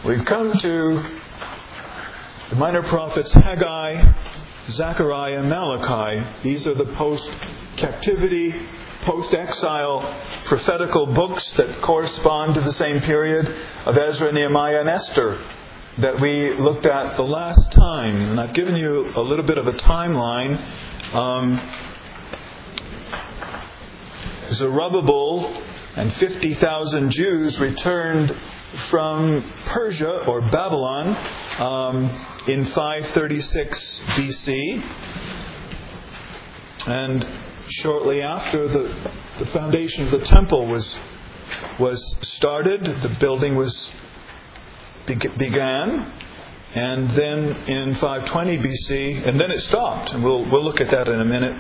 We've come to the minor prophets Haggai, Zechariah, and Malachi. These are the post-captivity, post-exile prophetical books that correspond to the same period of Ezra, Nehemiah, and Esther that we looked at the last time. And I've given you a little bit of a timeline. Zerubbabel and 50,000 Jews returned from Persia or Babylon in 536 BC. And shortly after the foundation of the temple was started, the building began, and then in 520 BC, and then it stopped, and we'll look at that in a minute.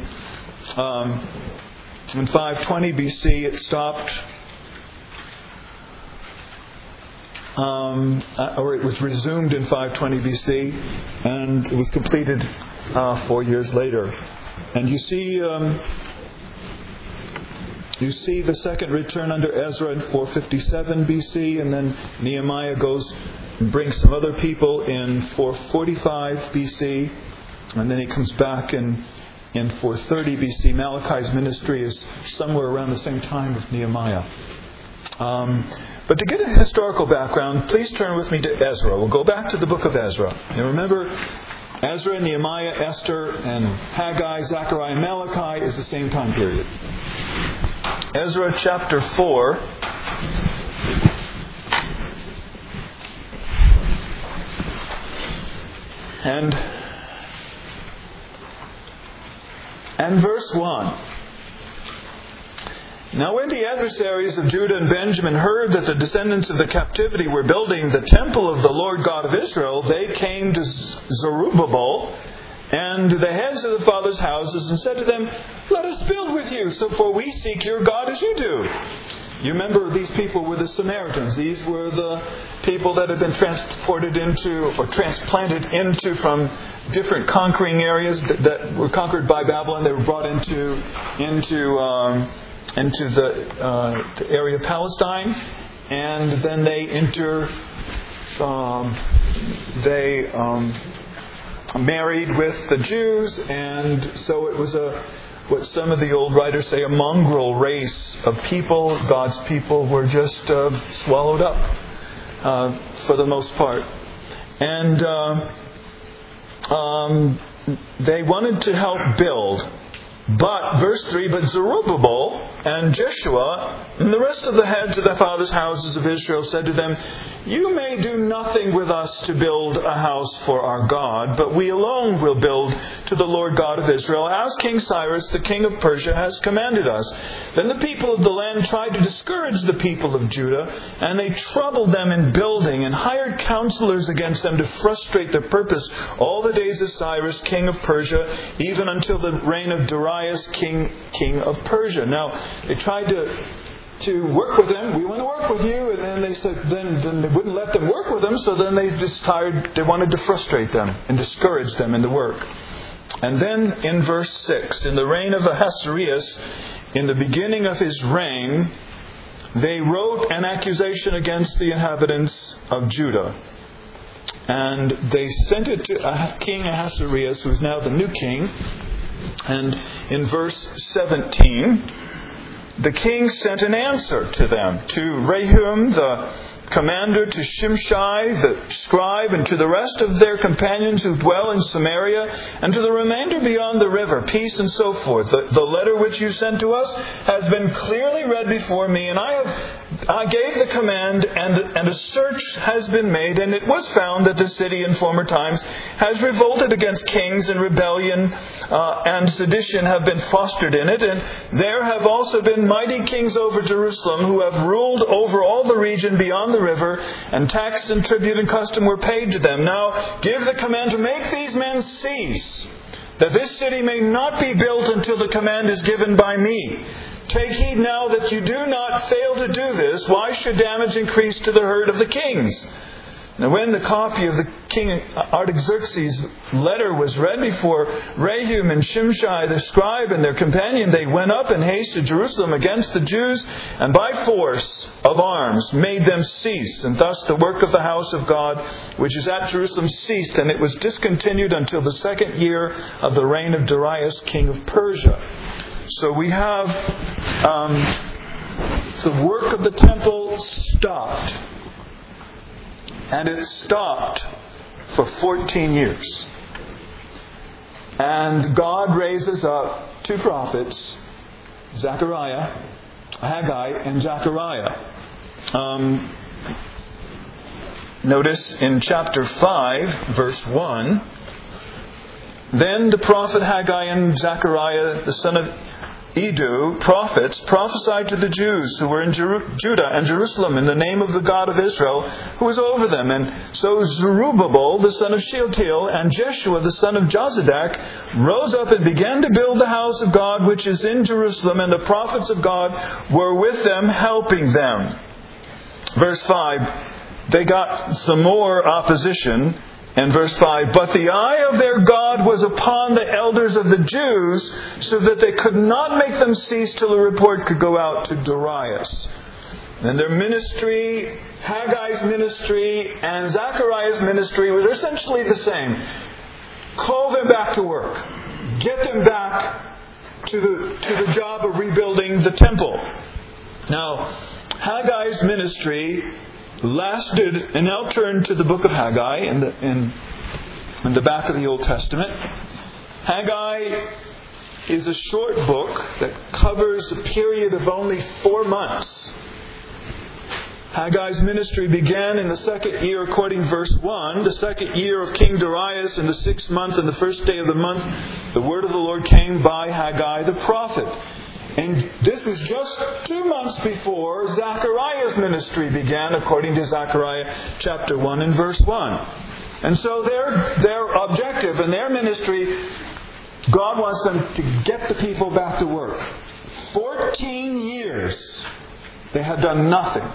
In 520 BC, it stopped, or it was resumed in 520 BC, and it was completed 4 years later. And you see the second return under Ezra in 457 BC, and then Nehemiah goes and brings some other people in 445 BC, and then he comes back in 430 BC. Malachi's ministry is somewhere around the same time with Nehemiah. But to get a historical background, please turn with me to Ezra. We'll go back to the book of Ezra. And remember, Ezra, Nehemiah, Esther, and Haggai, Zechariah, and Malachi is the same time period. Ezra chapter 4. And verse 1. Now when the adversaries of Judah and Benjamin heard that the descendants of the captivity were building the temple of the Lord God of Israel, they came to Zerubbabel and the heads of the fathers' houses and said to them, "Let us build with you, for we seek your God as you do." You remember these people were the Samaritans. These were the people that had been transported into or transplanted into from different conquering areas that were conquered by Babylon. They were brought into the area of Palestine, and then they married with the Jews, and so it was what some of the old writers say, a mongrel race of people. God's people were just swallowed up for the most part. And they wanted to help build. But, verse 3, but Zerubbabel and Jeshua and the rest of the heads of the fathers' houses of Israel said to them, "You may do nothing with us to build a house for our God, but we alone will build to the Lord God of Israel, as King Cyrus, the king of Persia, has commanded us." Then the people of the land tried to discourage the people of Judah, and they troubled them in building and hired counselors against them to frustrate their purpose all the days of Cyrus, king of Persia, even until the reign of Darius, king of Persia. Now, they tried to work with them. "We want to work with you." And then they said, then they wouldn't let them work with them. So then they wanted to frustrate them and discourage them in the work. And then in verse 6, in the reign of Ahasuerus, in the beginning of his reign, they wrote an accusation against the inhabitants of Judah. And they sent it to King Ahasuerus, who is now the new king. And in verse 17, the king sent an answer to them, to Rehum, the commander, to Shimshai, the scribe, and to the rest of their companions who dwell in Samaria, and to the remainder beyond the river, peace and so forth. The letter which you sent to us has been clearly read before me, and I gave the command, and a search has been made, and it was found that the city in former times has revolted against kings, and rebellion and sedition have been fostered in it, and there have also been mighty kings over Jerusalem who have ruled over all the region beyond the river, and tax and tribute and custom were paid to them. Now give the command to make these men cease, that this city may not be built until the command is given by me. Take heed now that you do not fail to do this. Why should damage increase to the herd of the kings? Now when the copy of the King Artaxerxes' letter was read before Rehum and Shimshai the scribe and their companion, they went up in haste to Jerusalem against the Jews, and by force of arms made them cease. And thus the work of the house of God, which is at Jerusalem, ceased, and it was discontinued until the 2nd year of the reign of Darius, king of Persia. So we have the work of the temple stopped. And it stopped for 14 years. And God raises up 2 prophets, Haggai and Zechariah. Notice in chapter 5, verse 1, then the prophet Haggai and Zechariah, the son of Iddo, prophets, prophesied to the Jews who were in Judah and Jerusalem in the name of the God of Israel, who was over them. And so Zerubbabel, the son of Shealtiel, and Jeshua, the son of Jozadak, rose up and began to build the house of God, which is in Jerusalem, and the prophets of God were with them, helping them. Verse 5, they got some more opposition. And verse 5, but the eye of their God was upon the elders of the Jews, so that they could not make them cease till a report could go out to Darius. And their ministry, Haggai's ministry and Zechariah's ministry, was essentially the same. Call them back to work. Get them back to the job of rebuilding the temple. Now, Haggai's ministry lasted, and now turn to the book of Haggai in the back of the Old Testament. Haggai is a short book that covers a period of only 4 months. Haggai's ministry began in the 2nd year, according to verse 1, the 2nd year of King Darius, in the 6th month, and the 1st day of the month, the word of the Lord came by Haggai the prophet. And this was just 2 months before Zechariah's ministry began, according to Zechariah chapter 1 and verse 1. And so their objective and their ministry, God wants them to get the people back to work. 14 years they had done nothing.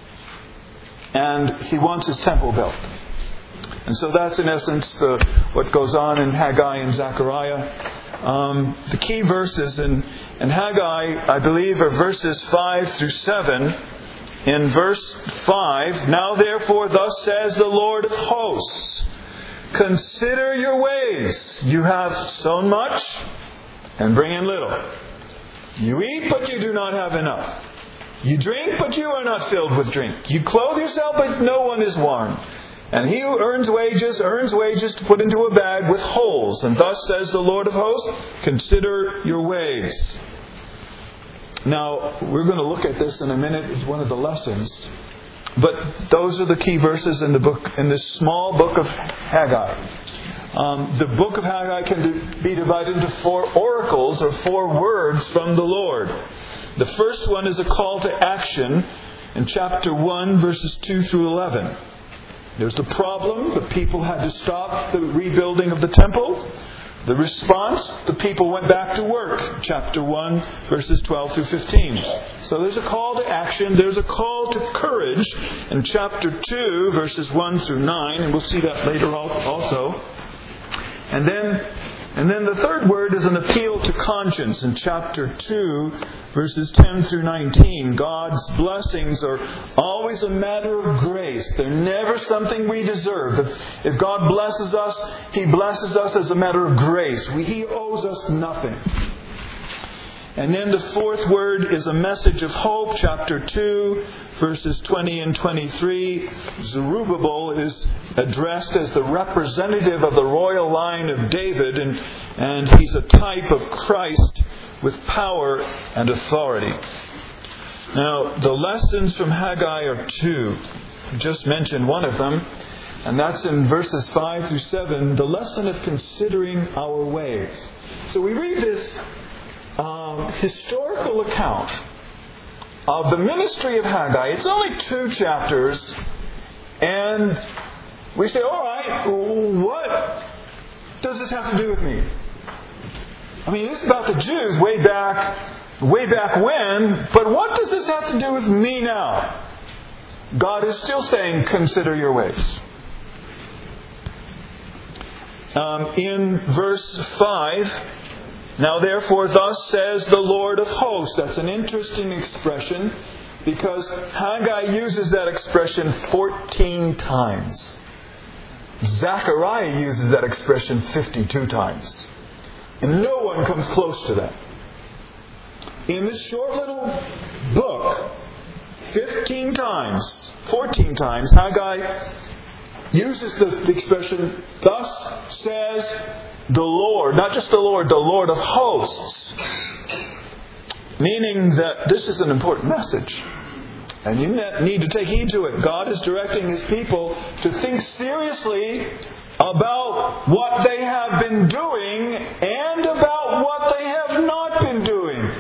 And He wants His temple built. And so that's in essence what goes on in Haggai and Zechariah. The key verses in Haggai, I believe, are verses 5 through 7. In verse 5, now therefore thus says the Lord of hosts, consider your ways. You have sown much and bring in little. You eat, but you do not have enough. You drink, but you are not filled with drink. You clothe yourself, but no one is warm. And he who earns wages to put into a bag with holes. And thus says the Lord of hosts, consider your ways. Now, we're going to look at this in a minute. It's one of the lessons. But those are the key verses in the book, in this small book of Haggai. The book of Haggai can be divided into 4 oracles, or 4 words from the Lord. The first one is a call to action in chapter 1, verses 2 through 11. There's the problem. The people had to stop the rebuilding of the temple. The response, the people went back to work. Chapter 1, verses 12 through 15. So there's a call to action. There's a call to courage in chapter 2, verses 1 through 9. And we'll see that later also. And then the third word is an appeal to conscience in chapter 2, verses 10 through 19. God's blessings are always a matter of grace. They're never something we deserve. If God blesses us, He blesses us as a matter of grace. He owes us nothing. And then the fourth word is a message of hope, chapter 2, verses 20 and 23. Zerubbabel is addressed as the representative of the royal line of David, and he's a type of Christ with power and authority. Now, the lessons from Haggai are 2. I just mentioned one of them, and that's in verses 5 through 7, the lesson of considering our ways. So we read this historical account of the ministry of Haggai. It's only 2 chapters, and we say, all right, what does this have to do with me? I mean, this is about the Jews way back when, but what does this have to do with me now? God is still saying, consider your ways. in verse 5, "Now therefore thus says the Lord of hosts." That's an interesting expression because Haggai uses that expression 14 times. Zechariah uses that expression 52 times. And no one comes close to that. In this short little book, 14 times, Haggai uses the expression, "Thus says the Lord," not just the Lord of hosts. Meaning that this is an important message. And you need to take heed to it. God is directing His people to think seriously about what they have been doing and about what they have not been doing.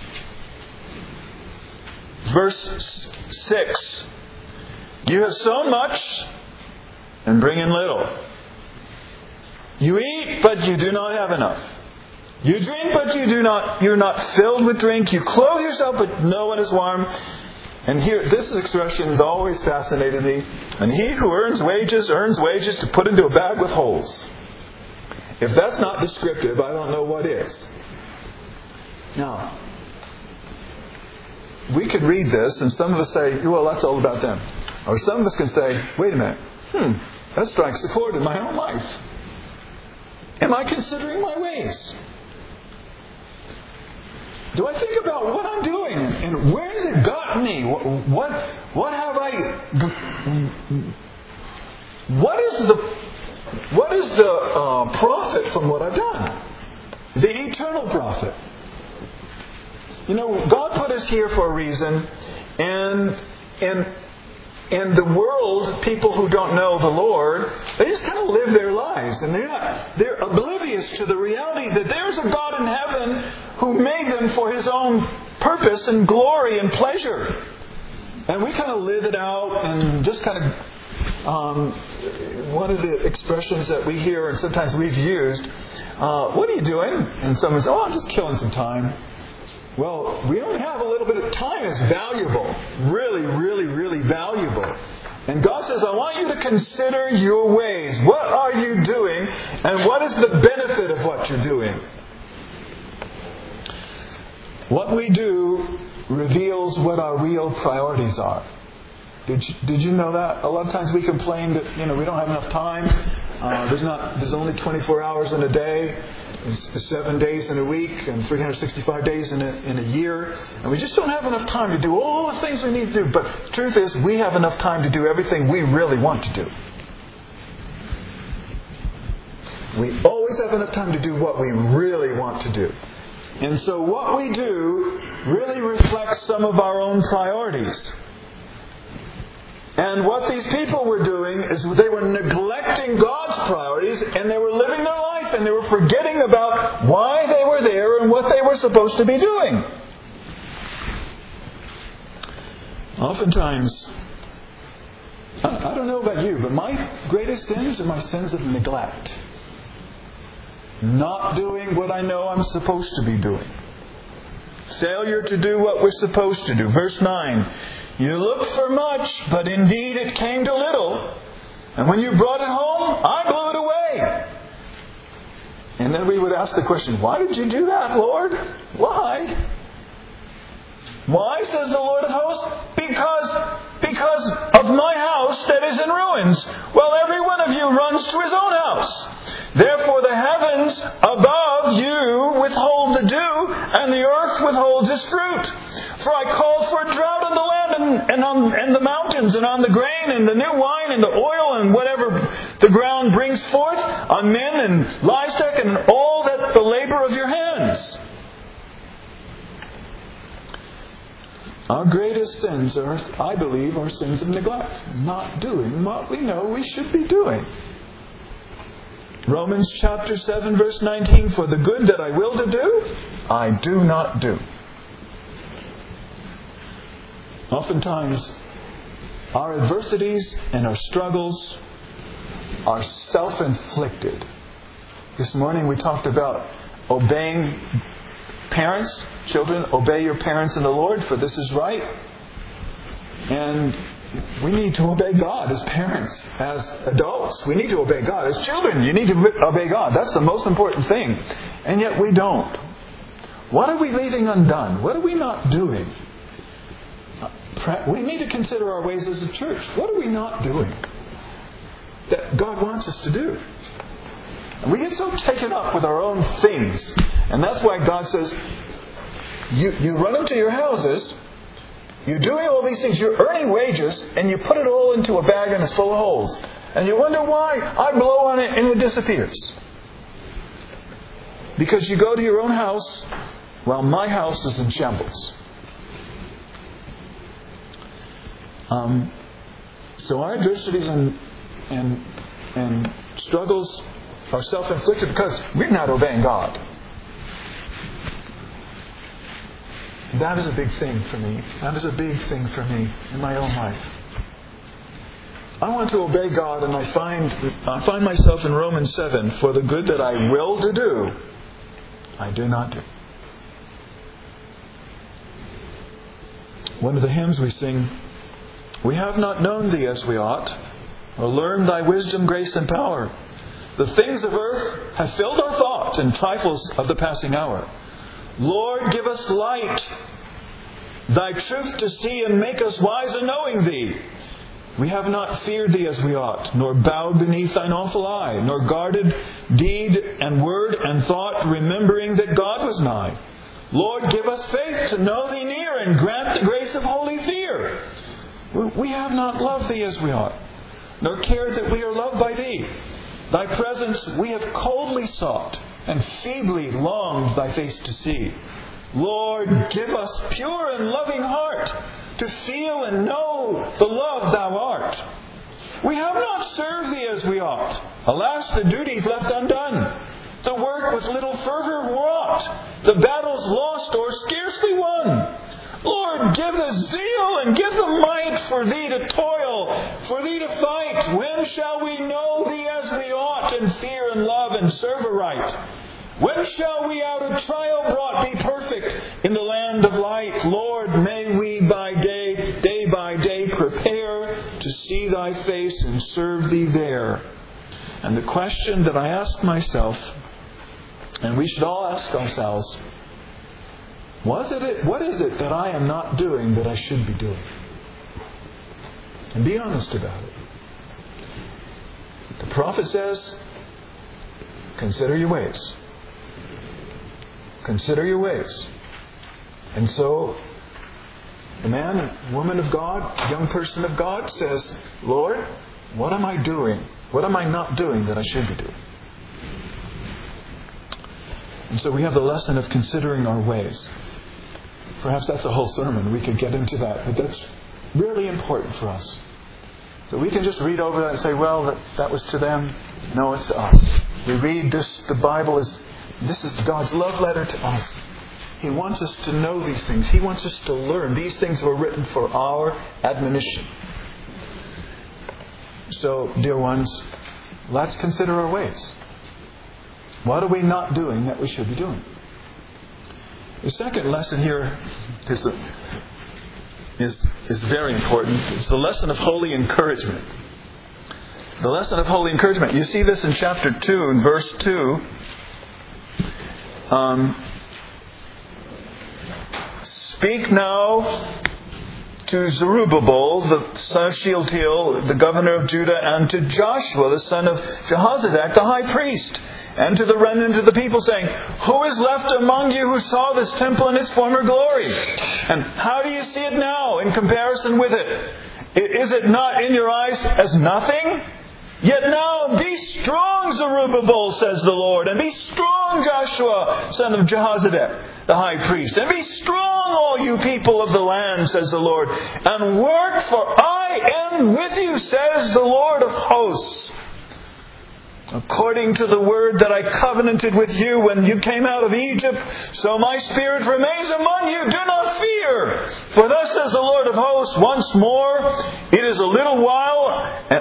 Verse 6. "You have sown much and bring in little. You eat, but you do not have enough. You drink, but you're not filled with drink. You clothe yourself, but no one is warm." And here, this expression has always fascinated me. "And he who earns wages to put into a bag with holes." If that's not descriptive, I don't know what is. Now, we could read this, and some of us say, "Well, that's all about them." Or some of us can say, "Wait a minute, that strikes a chord in my own life. Am I considering my ways? Do I think about what I'm doing and where has it gotten me? What have I? What is the profit from what I've done? The eternal profit. You know, God put us here for a reason, and the world, people who don't know the Lord, they just kind of live their lives, and they're oblivious to the reality that there's a God in heaven who made them for His own purpose and glory and pleasure. And we kind of live it out and just kind of one of the expressions that we hear and sometimes we've used, "What are you doing?" And someone says, "Oh, I'm just killing some time." Well, we only have a little bit of time. Is valuable. Really, really, really valuable. And God says, "I want you to consider your ways. What are you doing? And what is the benefit of what you're doing?" What we do reveals what our real priorities are. Did you know that? A lot of times we complain that we don't have enough time. There's only 24 hours in a day, 7 days in a week, and 365 days in a year, and we just don't have enough time to do all the things we need to do. But the truth is, we have enough time to do everything we really want to do. We always have enough time to do what we really want to do. And so what we do really reflects some of our own priorities. And what these people were doing is they were neglecting God's priorities, and they were living their life, and they were forgetting about why they were there and what they were supposed to be doing. Oftentimes, I don't know about you, but my greatest sins are my sins of neglect. Not doing what I know I'm supposed to be doing. Failure to do what we're supposed to do. Verse 9. "You looked for much, but indeed it came to little. And when you brought it home, I blew it away." And then we would ask the question, "Why did you do that, Lord? Why?" "Why, says the Lord of hosts? Because of my house that is in ruins. Well, every one of you runs to his own house. Therefore the heavens above you withhold the dew, and the earth withholds its fruit. For I called for a drought on the land and the mountains, and on the grain and the new wine and the oil and whatever the ground brings forth, on men and livestock and all that the labor of your hands." Our greatest sins are, I believe, are sins of neglect. Not doing what we know we should be doing. Romans chapter 7 verse 19, "For the good that I will to do, I do not do." Oftentimes, our adversities and our struggles are self-inflicted. This morning we talked about obeying parents. Children, obey your parents in the Lord, for this is right. And We need to obey God as parents, as adults. We need to obey God. As children, you need to obey God. That's the most important thing. And yet we don't. What are we leaving undone? What are we not doing? We need to consider our ways as a church. What are we not doing that God wants us to do? And we get so taken up with our own things. And that's why God says, you run into your houses, you're doing all these things, you're earning wages, and you put it all into a bag and it's full of holes. And you wonder why. I blow on it and it disappears. Because you go to your own house, while my house is in shambles. So our adversities and struggles are self-inflicted because we're not obeying God. That is a big thing for me. That is a big thing for me in my own life. I want to obey God, and I find myself in Romans 7. For the good that I will to do, I do not do. One of the hymns we sing, we have not known Thee as we ought, or learned Thy wisdom, grace, and power. The things of earth have filled our thought, and trifles of the passing hour. Lord, give us light, Thy truth to see, and make us wise in knowing Thee. We have not feared Thee as we ought, nor bowed beneath Thine awful eye, nor guarded deed and word and thought, remembering that God was nigh. Lord, give us faith to know Thee near, and grant the grace of holy fear. We have not loved Thee as we ought, nor cared that we are loved by Thee. Thy presence we have coldly sought, and feebly longed Thy face to see. Lord, give us pure and loving heart, to feel and know the love Thou art. We have not served Thee as we ought. Alas, the duties left undone. The work with little fervor wrought. The battles lost or scarcely won. Lord, give the zeal and give the might for Thee to toil, for Thee to fight. When shall we know Thee as we ought, and fear and love and serve aright? When shall we out of trial brought be perfect in the land of light? Lord, may we day by day prepare to see Thy face and serve Thee there. And the question that I ask myself, and we should all ask ourselves, what is it that I am not doing that I should be doing? And be honest about it. The prophet says, consider your ways. Consider your ways. And so, the man and woman of God, young person of God says, Lord, what am I doing? What am I not doing that I should be doing? And so we have the lesson of considering our ways. Perhaps that's a whole sermon. We could get into that. But that's really important for us. So we can just read over that and say, well, that was to them. No, it's to us. We read this, the Bible this is God's love letter to us. He wants us to know these things. He wants us to learn. These things were written for our admonition. So, dear ones, let's consider our ways. What are we not doing that we should be doing? The second lesson here is very important. It's the lesson of holy encouragement. The lesson of holy encouragement. You see this in chapter 2, in verse 2. Speak now to Zerubbabel, the son of Shealtiel, the governor of Judah, and to Joshua, the son of Jehozadak, the high priest, and to the remnant of the people, saying, Who is left among you who saw this temple in its former glory? And how do you see it now in comparison with it? Is it not in your eyes as nothing? Yet now be strong, Zerubbabel, says the Lord, and be strong, Joshua, son of Jehozadak, the high priest, and be strong, all you people of the land, says the Lord, and work, for I am with you, says the Lord of hosts. According to the word that I covenanted with you when you came out of Egypt, so my spirit remains among you. Do not fear. For thus says the Lord of hosts, once more, it is a little while, and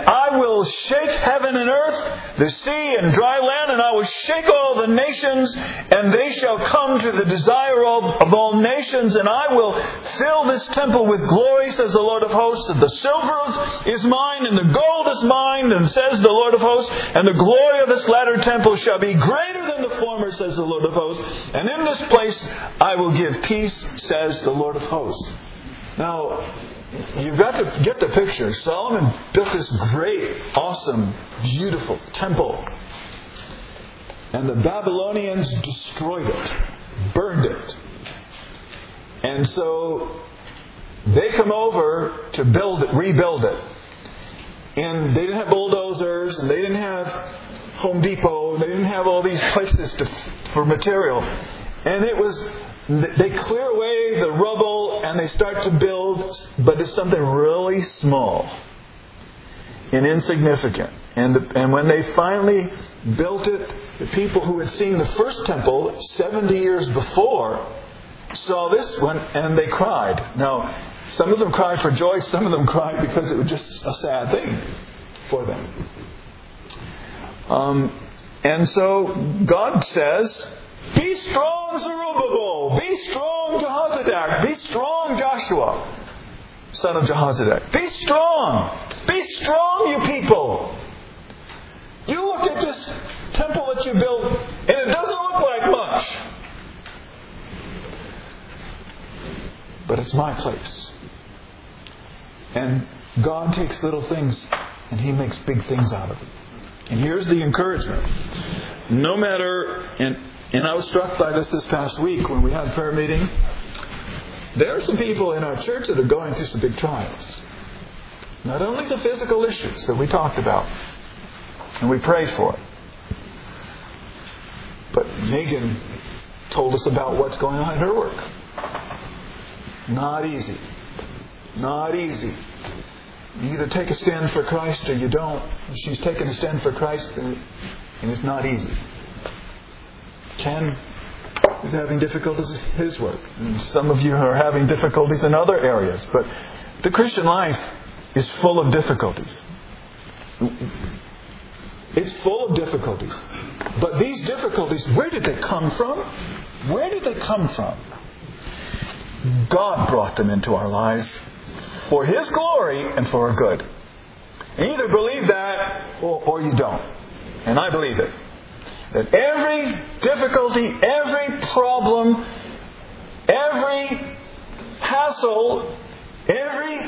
I will shake heaven and earth, the sea and dry land, and I will shake all the nations, and they shall come to the desire of all nations, and I will fill this temple with glory, says the Lord of hosts. And the silver is mine, and the gold is mine, and says the Lord of hosts, and the glory of this latter temple shall be greater than the former, says the Lord of hosts. And in this place I will give peace, says the Lord of hosts. Now, you've got to get the picture. Solomon built this great, awesome, beautiful temple. And the Babylonians destroyed it, burned it. And so they come over to rebuild it. And they didn't have bulldozers, and they didn't have Home Depot, and they didn't have all these places for material. And they clear away the rubble and they start to build, but it's something really small and insignificant. And when they finally built it, the people who had seen the first temple 70 years before saw this one and they cried. Now, some of them cried for joy, some of them cried because it was just a sad thing for them. And so God says, be strong, Zerubbabel. Be strong, Jehozadak. Be strong, Joshua, son of Jehozadak. Be strong. Be strong, you people. You look at this temple that you built, and it doesn't look like much. But it's my place. And God takes little things, and He makes big things out of it. And here's the encouragement. No matter... And I was struck by this past week when we had a prayer meeting. There are some people in our church that are going through some big trials. Not only the physical issues that we talked about, and we prayed for, but Megan told us about what's going on in her work. Not easy. Not easy. You either take a stand for Christ or you don't. She's taken a stand for Christ, and it's not easy. Ken is having difficulties in his work. And some of you are having difficulties in other areas. But the Christian life is full of difficulties. It's full of difficulties. But these difficulties, where did they come from? Where did they come from? God brought them into our lives for His glory and for our good. You either believe that or you don't. And I believe it. That every difficulty, every problem, every hassle, every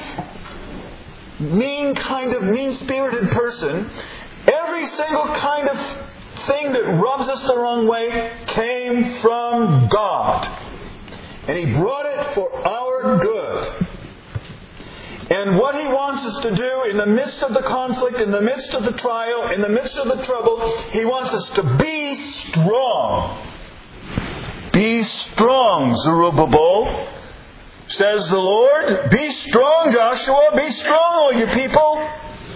mean-spirited person, every single kind of thing that rubs us the wrong way came from God. And He brought it for our good. And what He wants us to do in the midst of the conflict, in the midst of the trial, in the midst of the trouble, He wants us to be strong. Be strong, Zerubbabel, says the Lord. Be strong, Joshua. Be strong, all you people.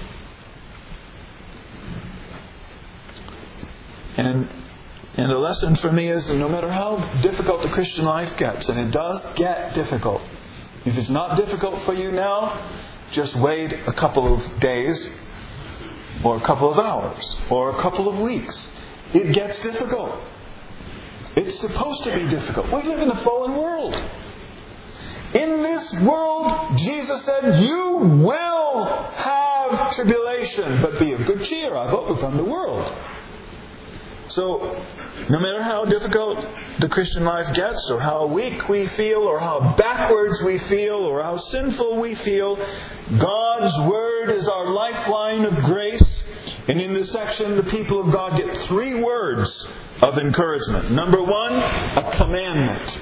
And the lesson for me is that no matter how difficult the Christian life gets, and it does get difficult, if it's not difficult for you now, just wait a couple of days, or a couple of hours, or a couple of weeks. It gets difficult. It's supposed to be difficult. We live in a fallen world. In this world, Jesus said, you will have tribulation, but be of good cheer. I've overcome the world. So, no matter how difficult the Christian life gets, or how weak we feel, or how backwards we feel, or how sinful we feel, God's Word is our lifeline of grace. And in this section, the people of God get 3 words of encouragement. Number 1, a commandment.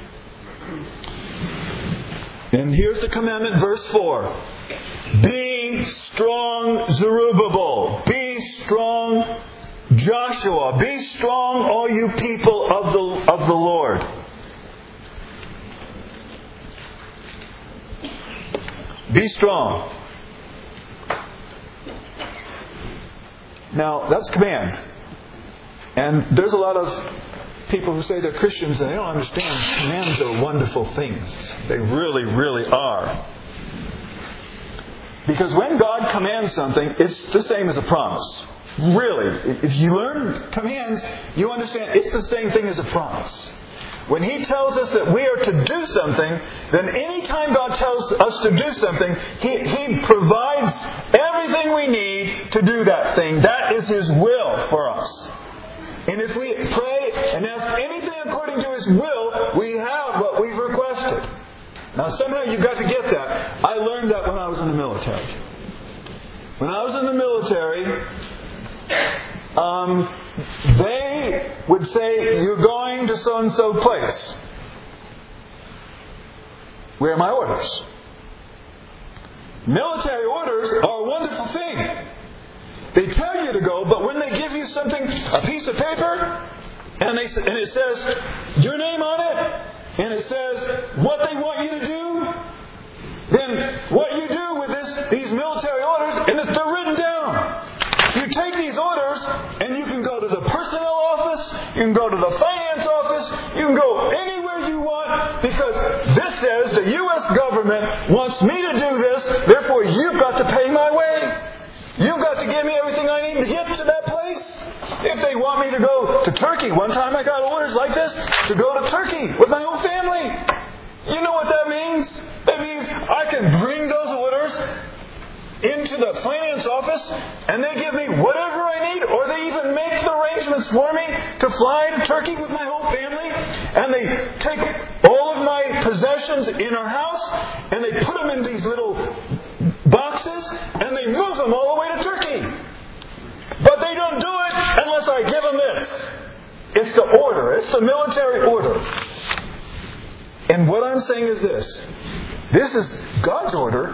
And here's the commandment, verse 4. Be strong, Zerubbabel. Be strong, Joshua. Be strong, all you people of the Lord. Be strong. Now, that's command. And there's a lot of people who say they're Christians and they don't understand commands are wonderful things. They really, really are. Because when God commands something, it's the same as a promise. Really, if you learn commands, you understand it's the same thing as a promise. When He tells us that we are to do something, then anytime God tells us to do something, He provides everything we need to do that thing. That is His will for us. And if we pray and ask anything according to His will, we have what we've requested. Now somehow you've got to get that. I learned that when I was in the military. When I was in the military, they would say, you're going to so-and-so place. Where are my orders? Military orders are a wonderful thing. They tell you to go, but when they give you something, a piece of paper, and it says your name on it, and it says what they want you to do, then what you do with these military orders, and they're written down. You take these orders, and you can go to the personnel office, you can go to the finance office, you can go anywhere you want, because this says the U.S. government wants me to do this, therefore you've got to pay my way. You've got to give me everything I need to get to that place. If they want me to go to Turkey, one time I got orders like this, to go to Turkey with my whole family. You know what that means? That means I can bring those orders into the finance office, and they give me whatever I need, or they even make the arrangements for me to fly to Turkey with my whole family, and they take all of my possessions in our house, and they put them in these little boxes, and they move them all the way to Turkey. But they don't do it unless I give them this. It's the order. It's the military order. And what I'm saying is this. This is God's order.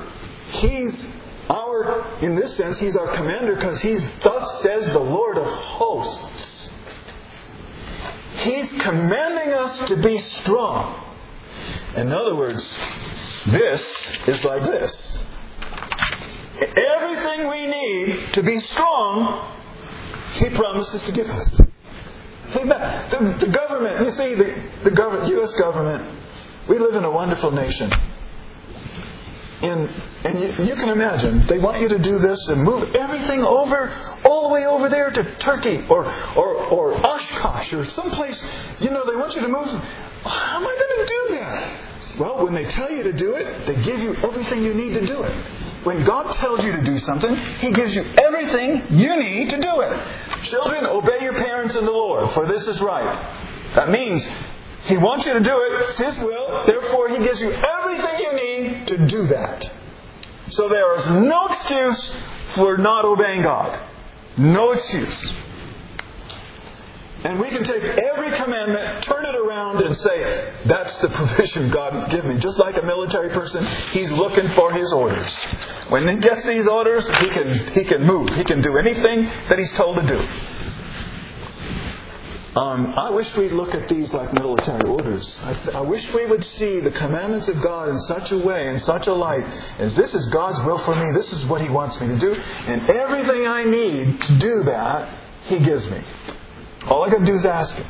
In this sense, He's our commander, because He's, thus says the Lord of hosts. He's commanding us to be strong. In other words, this is like this. Everything we need to be strong, He promises to give us. The government, you see, the government, U.S. government, we live in a wonderful nation. And you can imagine, they want you to do this and move everything over, all the way over there to Turkey or Oshkosh or someplace. They want you to move. How am I going to do that? Well, when they tell you to do it, they give you everything you need to do it. When God tells you to do something, He gives you everything you need to do it. Children, obey your parents in the Lord, for this is right. That means He wants you to do it. It's His will. Therefore, He gives you everything you need to do that. So there is no excuse for not obeying God. No excuse. And we can take every commandment, turn it around, and say, that's the provision God has given me. Just like a military person, he's looking for his orders. When he gets these orders, he can move. He can do anything that he's told to do. I wish we'd look at these like military orders. I wish we would see the commandments of God in such a way, in such a light, as this is God's will for me, this is what He wants me to do, and everything I need to do that, He gives me. All I got to do is ask Him.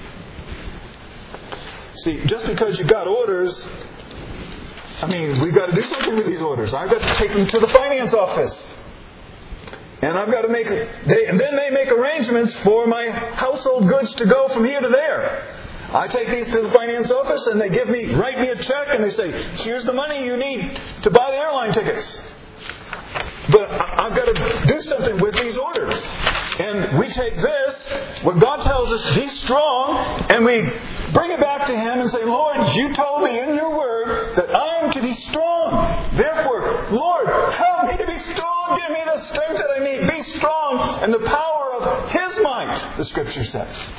See, just because you got orders, we've got to do something with these orders. I've got to take them to the finance office. And I've got to then they make arrangements for my household goods to go from here to there. I take these to the finance office and they write me a check and they say, here's the money you need to buy the airline tickets. But I've got to do something with these orders. And we take this, what God tells us, be strong, and we bring it back to Him and say, Lord, you told me in your word that I am to be strong. Therefore, Lord, help me to be strong. Give me the strength that I need. Be strong in the power of His might, the Scripture says.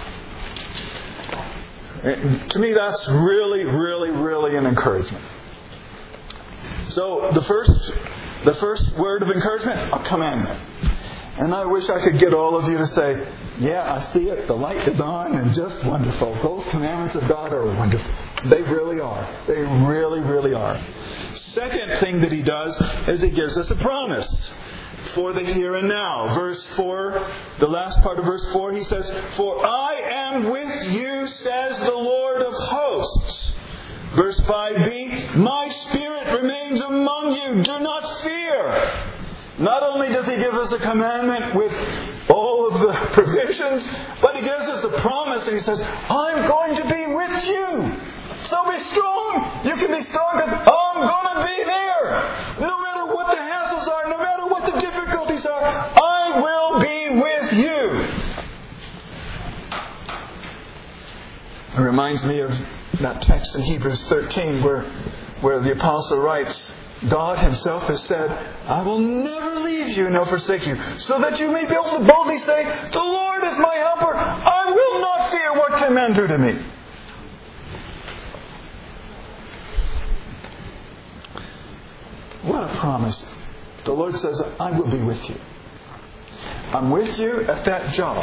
To me, that's really, really, really an encouragement. So, the first word of encouragement, a commandment. And I wish I could get all of you to say, yeah, I see it, the light is on, and just wonderful. Those commandments of God are wonderful. They really are. They really, really are. Second thing that He does is He gives us a promise for the here and now. Verse 4, the last part of verse 4, He says, for I am with you, says the Lord of hosts. Verse 5b, my spirit remains among you. Do not fear. Not only does He give us a commandment with all of the provisions, but He gives us a promise and He says, I'm going to be with you. So be strong. You can be strong because I'm going to be there. No matter what the hassles are, no matter what the difficulties are, I will be with you. It reminds me of that text in Hebrews 13 where the apostle writes, God Himself has said, I will never leave you nor forsake you, so that you may be able to boldly say, the Lord is my helper. I will not fear what can man do to me. What a promise. The Lord says, I will be with you. I'm with you at that job.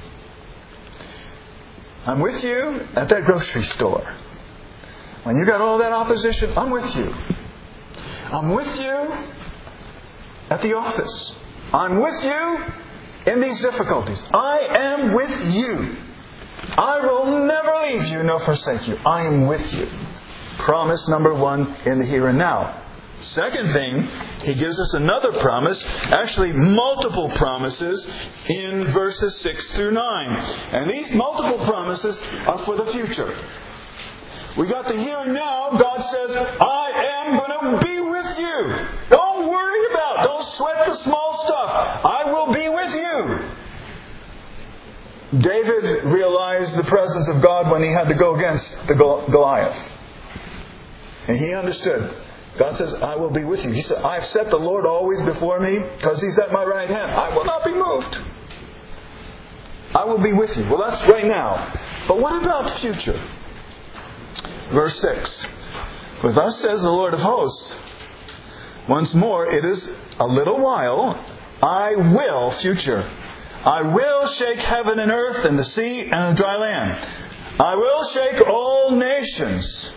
I'm with you at that grocery store. When you got all that opposition, I'm with you. I'm with you at the office. I'm with you in these difficulties. I am with you. I will never leave you nor forsake you. I am with you. Promise number one in the here and now. Second thing, He gives us another promise, actually multiple promises in verses 6 through 9. And these multiple promises are for the future. We got the here and now. God says, I am going to be with you. Don't worry about it. Don't sweat the small stuff. I will be with you. David realized the presence of God when he had to go against the Goliath. And he understood. God says, I will be with you. He said, I've set the Lord always before me because He's at my right hand. I will not be moved. I will be with you. Well, that's right now. But what about the future? Verse 6. For thus says the Lord of hosts, once more, it is a little while, I will, future. I will shake heaven and earth and the sea and the dry land. I will shake all nations.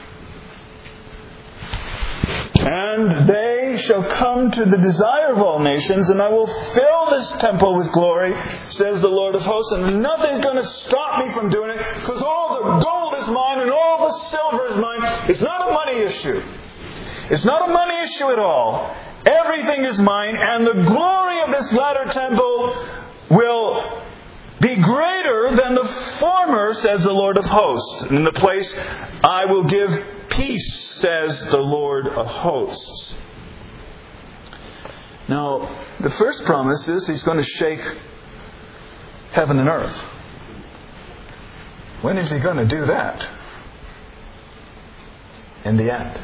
And they shall come to the desire of all nations, and I will fill this temple with glory, says the Lord of hosts, and nothing's going to stop me from doing it, because all the gold is mine and all the silver is mine. It's not a money issue. It's not a money issue at all. Everything is mine, and the glory of this latter temple will be greater than the former, says the Lord of hosts. And in the place I will give peace, says the Lord of hosts. Now, the first promise is He's going to shake heaven and earth. When is He going to do that? In the end.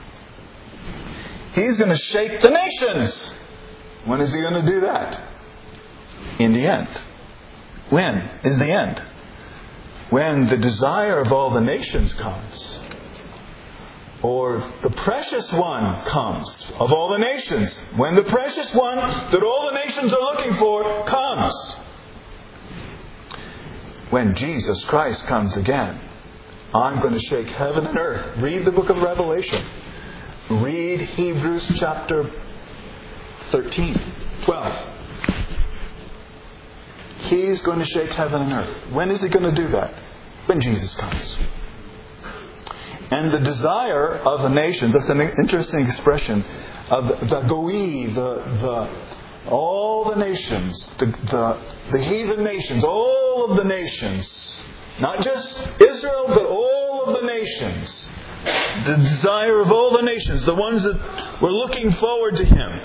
He's going to shake the nations. When is He going to do that? In the end. When is the end? When the desire of all the nations comes. Or the precious one comes of all the nations. When the precious one that all the nations are looking for comes. When Jesus Christ comes again, I'm going to shake heaven and earth. Read the book of Revelation. Read Hebrews chapter 12. He's going to shake heaven and earth. When is He going to do that? When Jesus comes. And the desire of the nations, that's an interesting expression, of the goi, all the nations, the heathen nations, all of the nations, not just Israel, but all of the nations. The desire of all the nations, the ones that were looking forward to Him.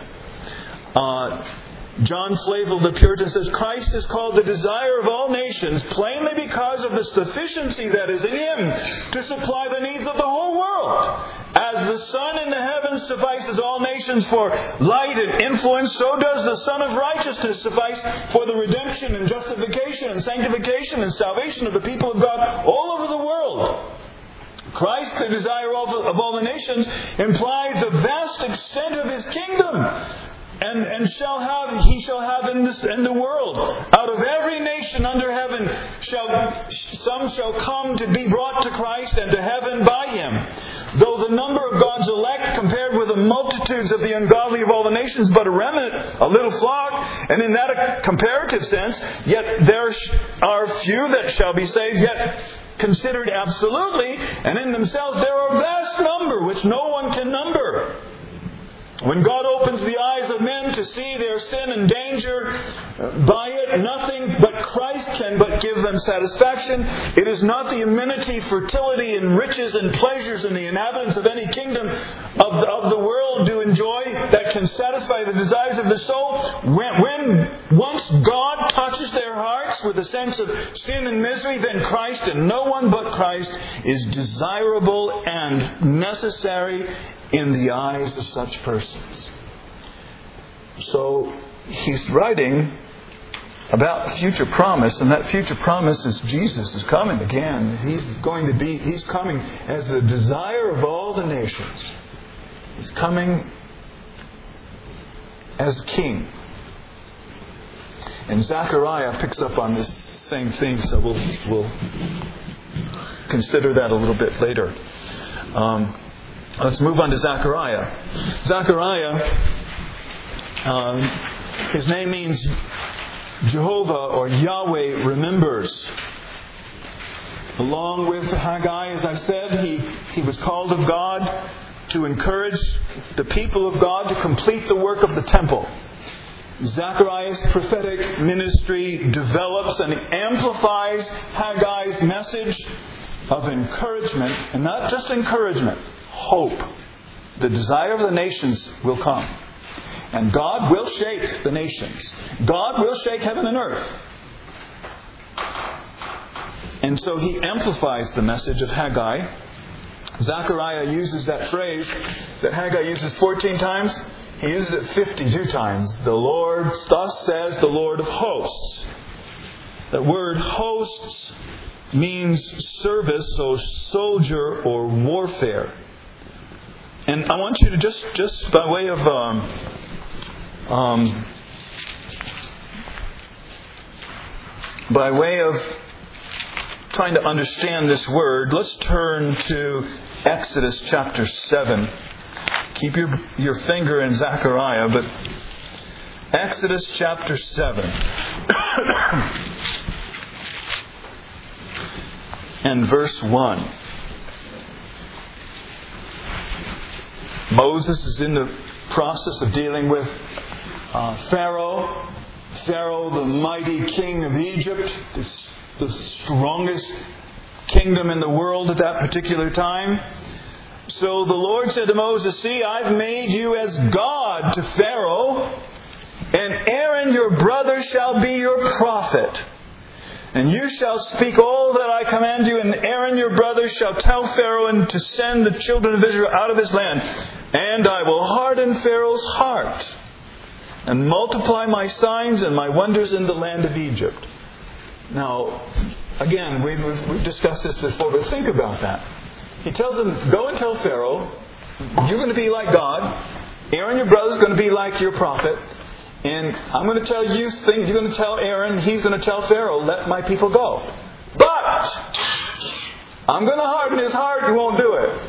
John Flavel, the Puritan, says, Christ is called the desire of all nations, plainly because of the sufficiency that is in Him to supply the needs of the whole world. As the sun in the heavens suffices all nations for light and influence, so does the Son of Righteousness suffice for the redemption and justification and sanctification and salvation of the people of God all over the world. Christ, the desire of all the nations, implies the vast extent of His kingdom. And he shall have in the world. Out of every nation under heaven, some shall come to be brought to Christ and to heaven by Him. Though the number of God's elect compared with the multitudes of the ungodly of all the nations, but a remnant, a little flock, and in that comparative sense, yet there are few that shall be saved, yet considered absolutely, and in themselves there are a vast number which no one can number. When God opens the eyes of men to see their sin and danger, by it nothing but Christ can but give them satisfaction. It is not the amenity, fertility, and riches and pleasures and the inhabitants of any kingdom of the world do enjoy that can satisfy the desires of the soul. When once God touches their hearts with a sense of sin and misery, then Christ and no one but Christ is desirable and necessary in the eyes of such persons. So he's writing about future promise, and that future promise is Jesus is coming again. He's coming as the desire of all the nations. He's coming as King. And Zechariah picks up on this same thing, so we'll consider that a little bit later. Let's move on to Zechariah. Zechariah, his name means Jehovah or Yahweh remembers. Along with Haggai, as I said, he was called of God to encourage the people of God to complete the work of the temple. Zechariah's prophetic ministry develops and amplifies Haggai's message of encouragement, and not just encouragement, hope. The desire of the nations will come. And God will shake the nations. God will shake heaven and earth. And so he amplifies the message of Haggai. Zechariah uses that phrase that Haggai uses 14 times. He uses it 52 times. The Lord, thus says the Lord of hosts. That word hosts means service, so soldier or warfare. And I want you to just by way of trying to understand this word, let's turn to Exodus chapter 7. Keep your finger in Zechariah, but Exodus chapter 7. And verse 1. Moses is in the process of dealing with Pharaoh. Pharaoh, the mighty king of Egypt, the strongest kingdom in the world at that particular time. So the Lord said to Moses, "See, I've made you as God to Pharaoh, and Aaron your brother shall be your prophet. And you shall speak all that I command you, and Aaron your brother shall tell Pharaoh and to send the children of Israel out of his land. And I will harden Pharaoh's heart, and multiply my signs and my wonders in the land of Egypt." Now, again, we've discussed this before, but think about that. He tells him, go and tell Pharaoh, you're going to be like God. Aaron, your brother, is going to be like your prophet. And I'm going to tell you things. You're going to tell Aaron. He's going to tell Pharaoh, let my people go. But I'm going to harden his heart. You won't do it.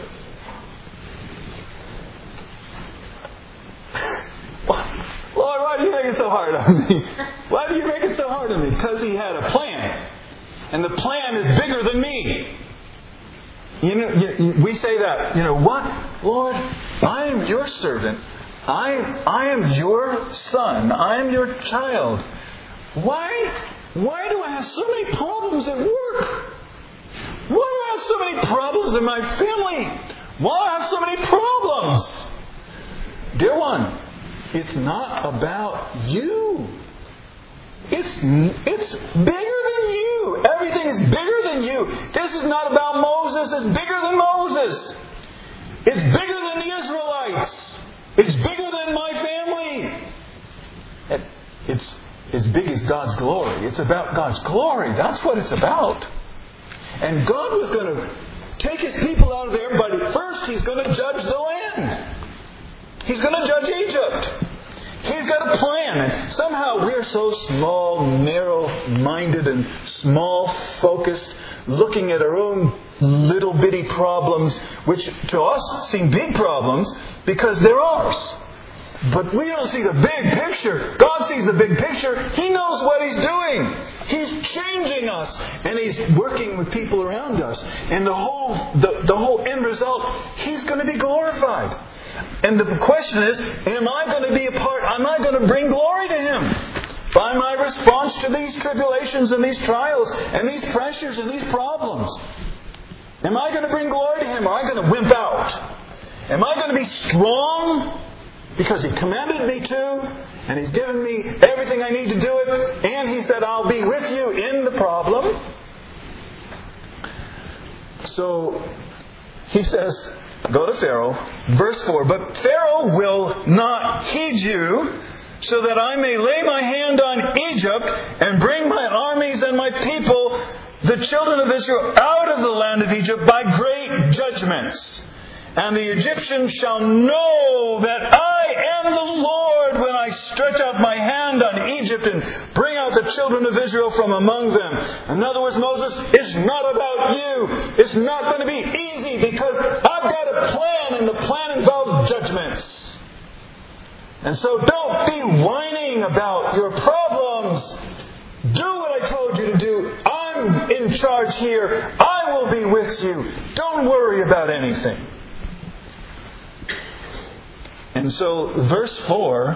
Lord, why do you make it so hard on me? Why do you make it so hard on me? Because he had a plan. And the plan is bigger than me. You know, we say that, what? Lord, I am your servant. I am your son. I am your child. Why do I have so many problems at work? Why do I have so many problems in my family? Why do I have so many problems? Dear one, it's not about you. It's bigger than you. Everything is bigger than you. This is not about Moses. It's bigger than Moses. It's bigger than the Israelites. It's bigger than my family. It's as big as God's glory. It's about God's glory. That's what it's about. And God was going to take His people out of there, but first He's going to judge the land. He's going to judge Egypt. He's got a plan. And somehow we're so small, narrow-minded, and small-focused, looking at our own little bitty problems, which to us seem big problems because they're ours. But we don't see the big picture. God sees the big picture. He knows what He's doing. He's changing us. And He's working with people around us. And the whole end result, He's going to be glorified. And the question is, am I going to be a part? Am I going to bring glory to Him by my response to these tribulations and these trials and these pressures and these problems? Am I going to bring glory to Him, or am I going to wimp out? Am I going to be strong because He commanded me to, and He's given me everything I need to do it, and He said, I'll be with you in the problem? So He says, go to Pharaoh. Verse 4, but Pharaoh will not heed you, so that I may lay my hand on Egypt and bring my armies and my people, the children of Israel, out of the land of Egypt by great judgments. And the Egyptians shall know that I am the Lord when I stretch out my hand on Egypt and bring out the children of Israel from among them. In other words, Moses, it's not about you. It's not going to be easy, because I've got a plan, and the plan involves judgments. And so don't be whining about your problems. Do what I told you to do. I'm in charge here. I will be with you. Don't worry about anything. And so, verse 4,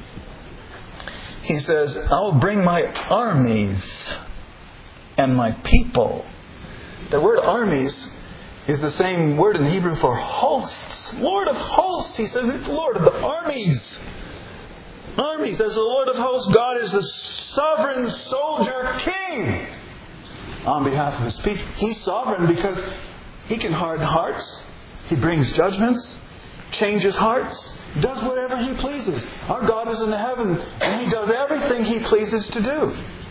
he says, I'll bring my armies and my people. The word armies is the same word in Hebrew for hosts. Lord of hosts. He says it's Lord of the armies. Armies. As the Lord of hosts, God is the sovereign soldier king on behalf of His people. He's sovereign because He can harden hearts. He brings judgments, changes hearts, does whatever He pleases. Our God is in heaven, and He does everything He pleases to do.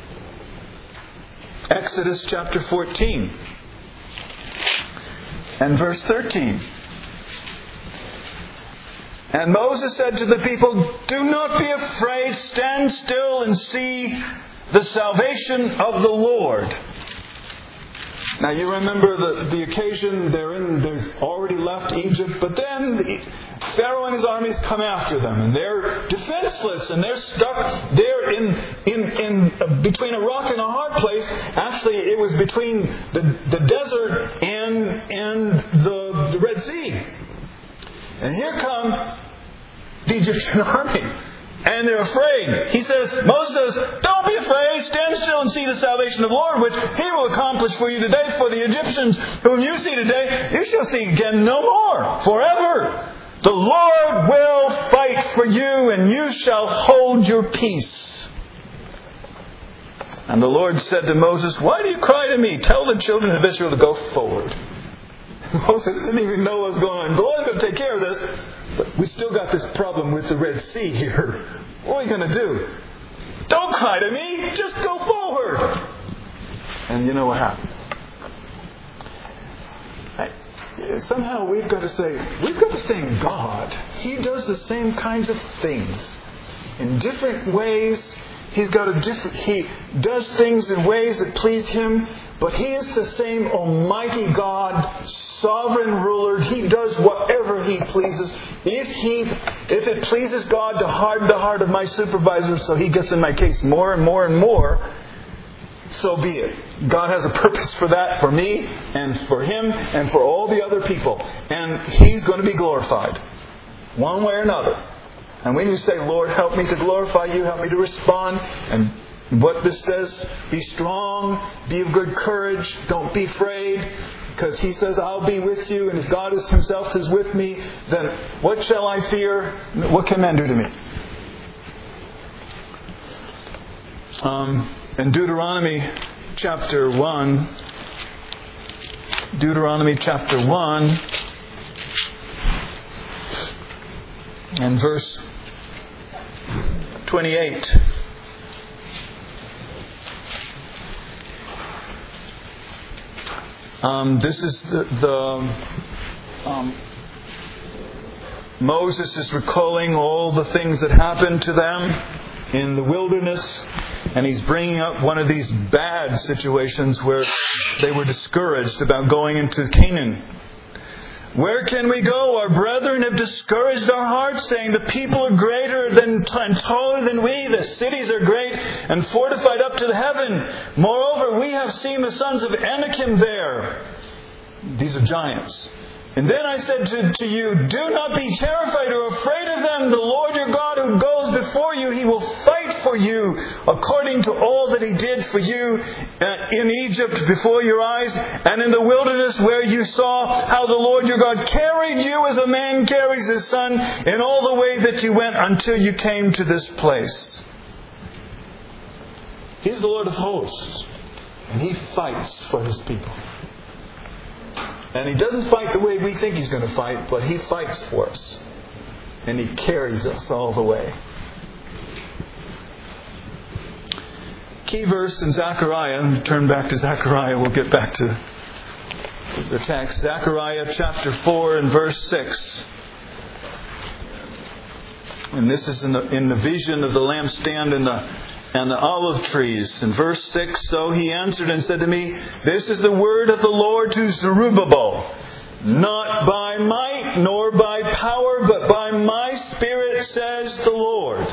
Exodus chapter 14 and verse 13. And Moses said to the people, do not be afraid, stand still and see the salvation of the Lord. Now you remember the occasion, they've already left Egypt, but then Pharaoh and his armies come after them, and they're defenseless, and they're stuck there in between a rock and a hard place. Actually, it was between the desert and the Red Sea. And here come the Egyptian army. And they're afraid. Moses says, don't be afraid, stand still and see the salvation of the Lord, which He will accomplish for you today. For the Egyptians whom you see today, you shall see again no more, forever. The Lord will fight for you, and you shall hold your peace. And the Lord said to Moses, why do you cry to me? Tell the children of Israel to go forward. Moses didn't even know what was going on. The Lord's going to take care of this. But we still got this problem with the Red Sea here. What are we going to do? Don't cry to me. Just go forward. And you know what happened? Somehow we've got to thank God. He does the same kinds of things in different ways. He does things in ways that please Him, but He is the same Almighty God, sovereign ruler. He does whatever He pleases. If it pleases God to harden the heart of my supervisor so he gets in my case more and more and more, so be it. God has a purpose for that, for me and for him and for all the other people. And He's going to be glorified, one way or another. And when you say, Lord, help me to glorify You, help me to respond, and what this says, be strong, be of good courage, don't be afraid, because He says, I'll be with you, and if God is Himself is with me, then what shall I fear? What can man do to me? In Deuteronomy chapter 1, and verse 28. This is Moses is recalling all the things that happened to them in the wilderness, and he's bringing up one of these bad situations where they were discouraged about going into Canaan. Where can we go? Our brethren have discouraged our hearts, saying, the people are greater and taller than we. The cities are great and fortified up to the heaven. Moreover, we have seen the sons of Anakim there. These are giants. And then I said to you, do not be terrified or afraid of them. The Lord your God who goes before you, He will fight for you according to all that He did for you in Egypt before your eyes and in the wilderness where you saw how the Lord your God carried you as a man carries his son in all the way that you went until you came to this place. He's the Lord of hosts, and He fights for His people. And He doesn't fight the way we think He's going to fight, but He fights for us. And He carries us all the way. Key verse in Zechariah, turn back to Zechariah, we'll get back to the text. Zechariah chapter 4 and verse 6. And this is in the vision of the lampstand and the olive trees. In verse 6, so he answered and said to me, this is the word of the Lord to Zerubbabel, not by might nor by power, but by my Spirit, says the Lord.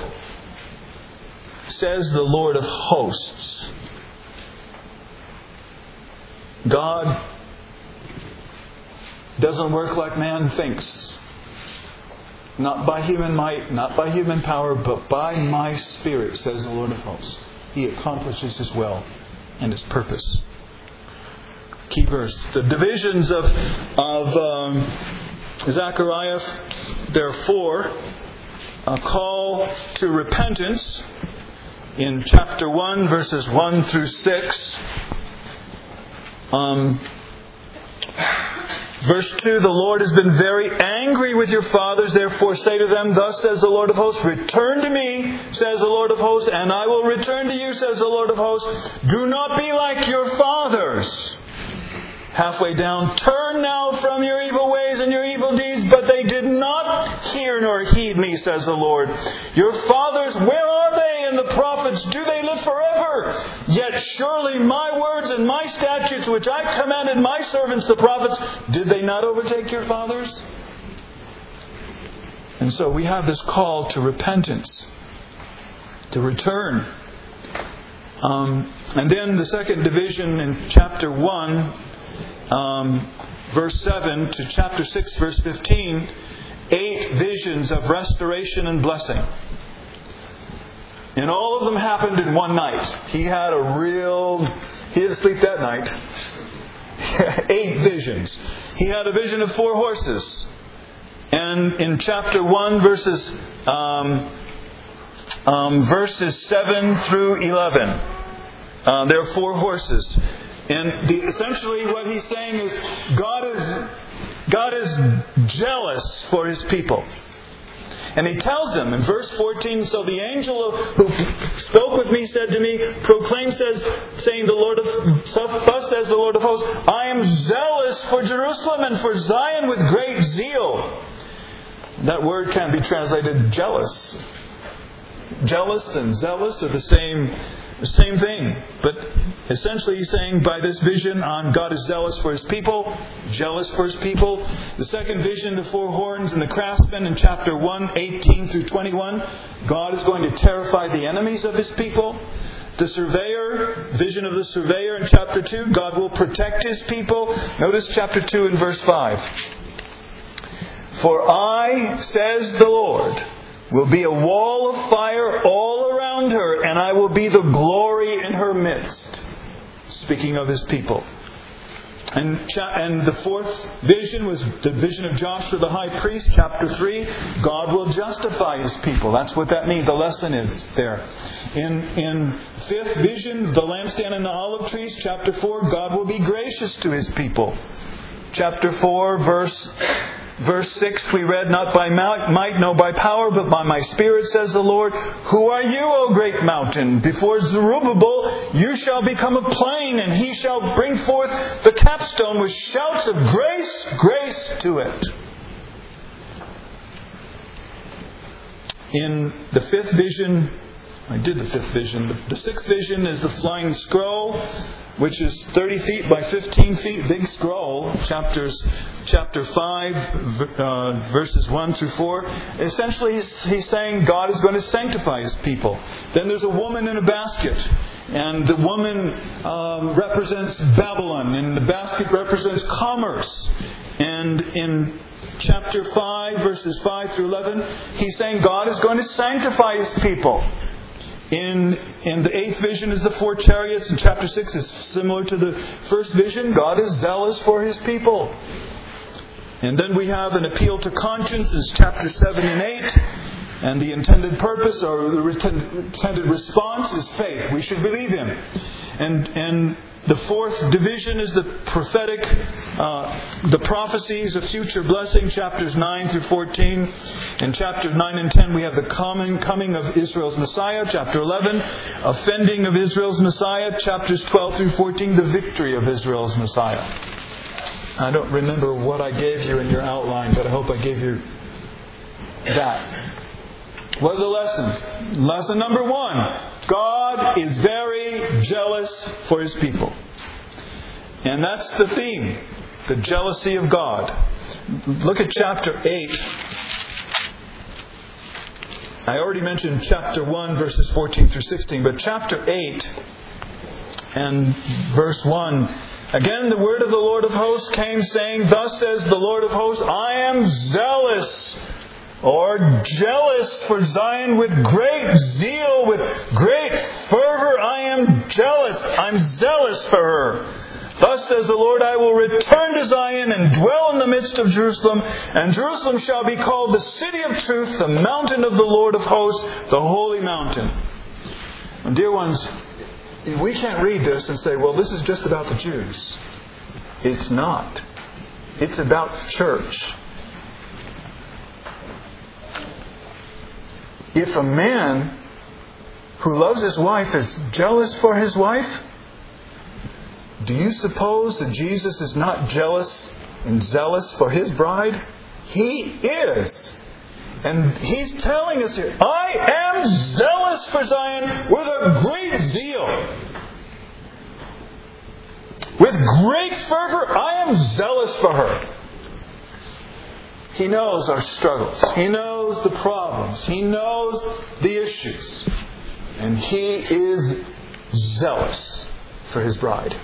Says the Lord of hosts. God doesn't work like man thinks. Not by human might, not by human power, but by my Spirit, says the Lord of hosts. He accomplishes His will and His purpose. Key verse. The divisions of Zechariah, there are 4. A call to repentance in chapter 1, verses 1 through 6. Verse 2, the Lord has been very angry with your fathers, therefore say to them, thus says the Lord of hosts, return to me, says the Lord of hosts, and I will return to you, says the Lord of hosts. Do not be like your fathers. Halfway down, turn now from your evil ways and your evil deeds, but they did not hear nor heed me, says the Lord. Your fathers, where are they? And the prophets, do they live forever? Yet surely my words and my statutes, which I commanded my servants the prophets, did they not overtake your fathers? And so we have this call to repentance, to return. And then the second division in chapter 1, verse 7 to chapter 6, verse 15, 8 visions of restoration and blessing. And all of them happened in one night. He didn't sleep that night. 8 visions. He had a vision of 4 horses. And in chapter 1, verses 7 through 11, there are 4 horses. And essentially what he's saying is God is jealous for His people. And He tells them in verse 14, so the angel who spoke with me said to me, proclaim, saying thus says the Lord of hosts, I am zealous for Jerusalem and for Zion with great zeal. That word can be translated jealous. Jealous and zealous are the same thing. But essentially He's saying by this vision God is zealous for His people, jealous for His people. The second vision, the 4 horns and the craftsmen in chapter 1, 18 through 21, God is going to terrify the enemies of His people. The surveyor, vision of the surveyor in chapter 2, God will protect His people. Notice chapter 2 and verse 5. For I, says the Lord, will be a wall of fire all around her, and I will be the glory in her midst. Speaking of His people. And the 4th vision was the vision of Joshua the high priest, chapter 3. God will justify His people. That's what that means. The lesson is there. In 5th vision, the lampstand and the olive trees, chapter 4, God will be gracious to His people. Chapter 4, Verse 6 we read, not by might, no by power, but by my Spirit, says the Lord. Who are you, O great mountain? Before Zerubbabel you shall become a plain, and he shall bring forth the capstone with shouts of grace, grace to it. In the 5th vision, I did the 5th vision. The 6th vision is the flying scroll, which is 30 feet by 15 feet, big scroll, chapter 5, verses 1 through 4. Essentially, he's saying God is going to sanctify His people. Then there's a woman in a basket, and the woman represents Babylon, and the basket represents commerce. And And in chapter 5, verses 5 through 11, he's saying God is going to sanctify His people. In the 8th vision is the 4 chariots. In chapter 6 is similar to the first vision. God is zealous for His people. And then we have an appeal to conscience in chapter 7 and 8. And the intended purpose or the intended response is faith. We should believe Him. And the 4th division is the prophetic, the prophecies of future blessing, chapters 9 through 14. In chapters 9 and 10 we have the coming of Israel's Messiah. Chapter 11, offending of Israel's Messiah. Chapters 12 through 14, the victory of Israel's Messiah. I don't remember what I gave you in your outline, but I hope I gave you that. What are the lessons? Lesson number 1. God is very jealous for His people. And that's the theme. The jealousy of God. Look at chapter 8. I already mentioned chapter 1, verses 14 through 16. But chapter 8 and verse 1. Again, the word of the Lord of hosts came, saying, Thus says the Lord of hosts, I am zealous or jealous for Zion with great zeal, with great fervor. I am jealous. I'm zealous for her. Thus says the Lord, I will return to Zion and dwell in the midst of Jerusalem. And Jerusalem shall be called the city of truth, the mountain of the Lord of hosts, the holy mountain. And dear ones, we can't read this and say, well, this is just about the Jews. It's not. It's about church. If a man who loves his wife is jealous for his wife, do you suppose that Jesus is not jealous and zealous for His bride? He is. And He's telling us here, I am zealous for Zion with a great zeal. With great fervor, I am zealous for her. He knows our struggles. He knows the problems. He knows the issues. And He is zealous for His bride.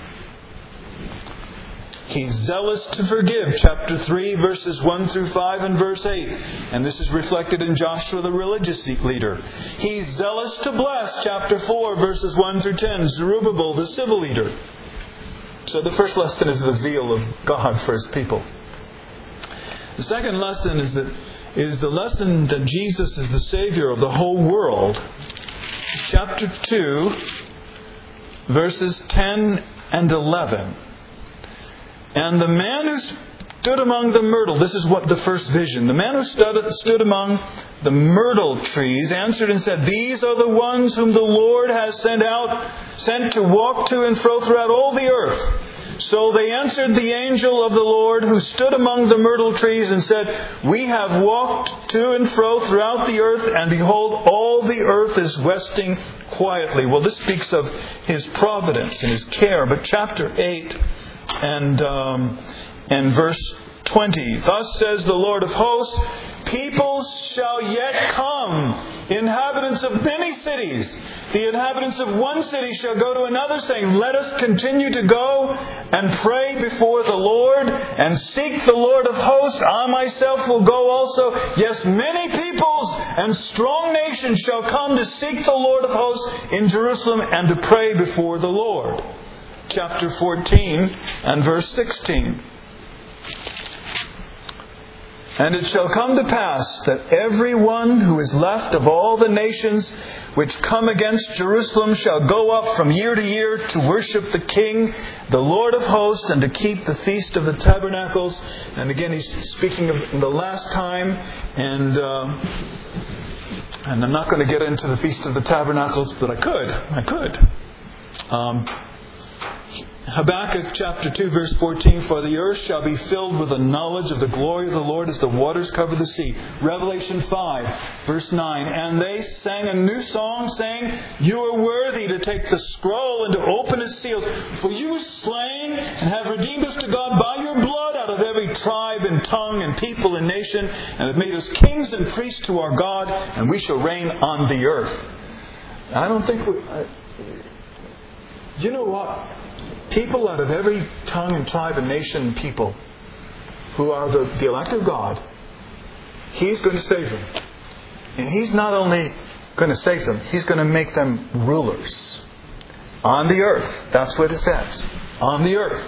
He's zealous to forgive. Chapter 3, verses 1 through 5 and verse 8. And this is reflected in Joshua, the religious leader. He's zealous to bless. Chapter 4, verses 1 through 10. Zerubbabel, the civil leader. So the first lesson is the zeal of God for His people. The second lesson is the lesson that Jesus is the Savior of the whole world. Chapter 2, verses 10 and 11. And the man who stood among the myrtle, this is what the first vision. The man who stood among the myrtle trees answered and said, These are the ones whom the Lord has sent to walk to and fro throughout all the earth. So they answered the angel of the Lord who stood among the myrtle trees and said, We have walked to and fro throughout the earth, and behold, all the earth is resting quietly. Well, this speaks of His providence and His care. But chapter 8 and verse 20. Thus says the Lord of hosts, Peoples shall yet come, inhabitants of many cities. The inhabitants of one city shall go to another, saying, Let us continue to go and pray before the Lord and seek the Lord of hosts. I myself will go also. Yes, many peoples and strong nations shall come to seek the Lord of hosts in Jerusalem and to pray before the Lord. Chapter 14 and verse 16. And it shall come to pass that every one who is left of all the nations which come against Jerusalem shall go up from year to year to worship the King, the Lord of hosts, and to keep the Feast of the Tabernacles. And again, he's speaking of the last time. And I'm not going to get into the Feast of the Tabernacles, but I could. Habakkuk chapter 2 verse 14, For the earth shall be filled with the knowledge of the glory of the Lord as the waters cover the sea. Revelation 5 verse 9, And they sang a new song, saying, You are worthy to take the scroll and to open its seals. For you were slain and have redeemed us to God by your blood out of every tribe and tongue and people and nation, and have made us kings and priests to our God, and we shall reign on the earth. I don't think you know what? People out of every tongue and tribe and nation and people who are the elect of God, He's going to save them. And He's not only going to save them, He's going to make them rulers on the earth. That's what it says. On the earth.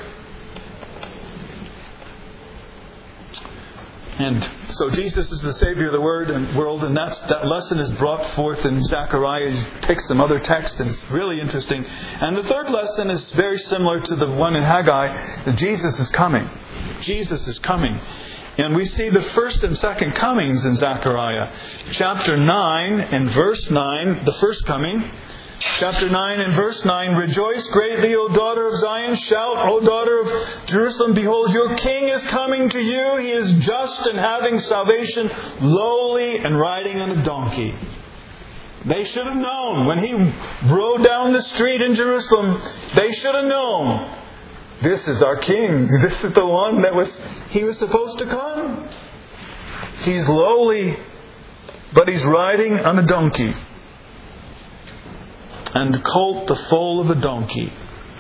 And so Jesus is the Savior of the world, and that lesson is brought forth in Zechariah. He takes some other texts, and it's really interesting. And the third lesson is very similar to the one in Haggai, that Jesus is coming. Jesus is coming. And we see the first and second comings in Zechariah. Chapter 9 and verse 9, the first coming. Chapter 9 and verse 9, Rejoice greatly, O daughter of Zion. Shout, O daughter of Jerusalem. Behold, your king is coming to you. He is just and having salvation, lowly and riding on a donkey. They should have known. When He rode down the street in Jerusalem, they should have known. This is our king. This is the one He was supposed to come. He's lowly, but He's riding on a donkey. And the colt, the foal of a donkey.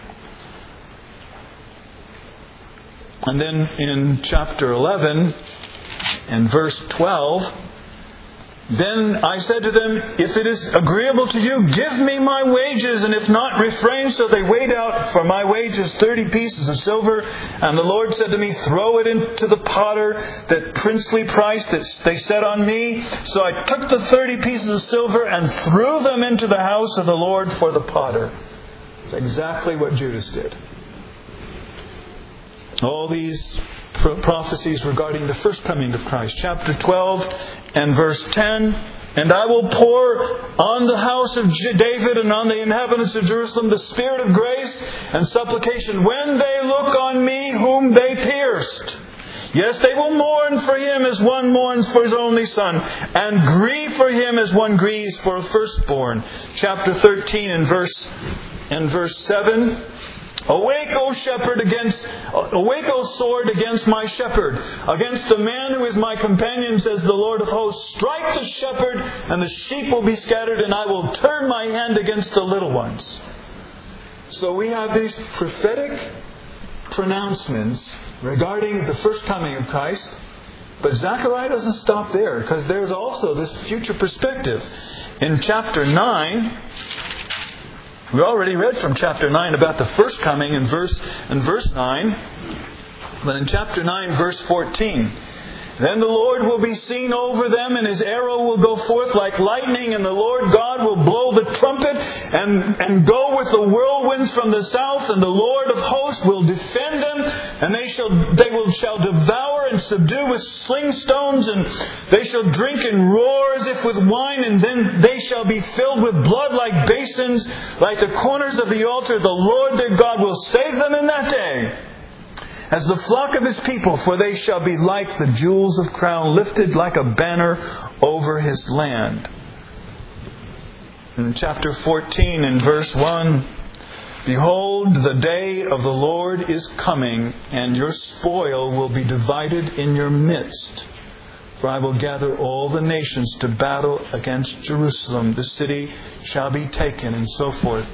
And then in chapter 11, and verse 12, Then I said to them, If it is agreeable to you, give me my wages, and if not, refrain. So they weighed out for my wages 30 pieces of silver. And the Lord said to me, Throw it into the potter, that princely price that they set on me. So I took the 30 pieces of silver and threw them into the house of the Lord for the potter. It's exactly what Judas did. All these prophecies regarding the first coming of Christ. Chapter 12 and verse 10. And I will pour on the house of David and on the inhabitants of Jerusalem the spirit of grace and supplication when they look on me whom they pierced. Yes, they will mourn for him as one mourns for his only son, and grieve for him as one grieves for a firstborn. Chapter 13 and verse 7. Awake, O sword, against my shepherd, against the man who is my companion, says the Lord of hosts. Strike the shepherd, and the sheep will be scattered, and I will turn my hand against the little ones. So we have these prophetic pronouncements regarding the first coming of Christ. But Zechariah doesn't stop there, because there's also this future perspective. In chapter 9... we already read from chapter 9 about the first coming in verse 9. But in chapter 9, verse 14, Then the Lord will be seen over them, and His arrow will go forth like lightning, and the Lord God will blow the trumpet and go with the whirlwinds from the south, and the Lord of hosts will defend them, and they shall devour and subdue with sling stones, and they shall drink and roar as if with wine, and then they shall be filled with blood like basins, like the corners of the altar. The Lord their God will save them in that day, as the flock of His people, for they shall be like the jewels of crown, lifted like a banner over His land. In chapter 14 and verse 1, Behold, the day of the Lord is coming, and your spoil will be divided in your midst. For I will gather all the nations to battle against Jerusalem. The city shall be taken, and so forth.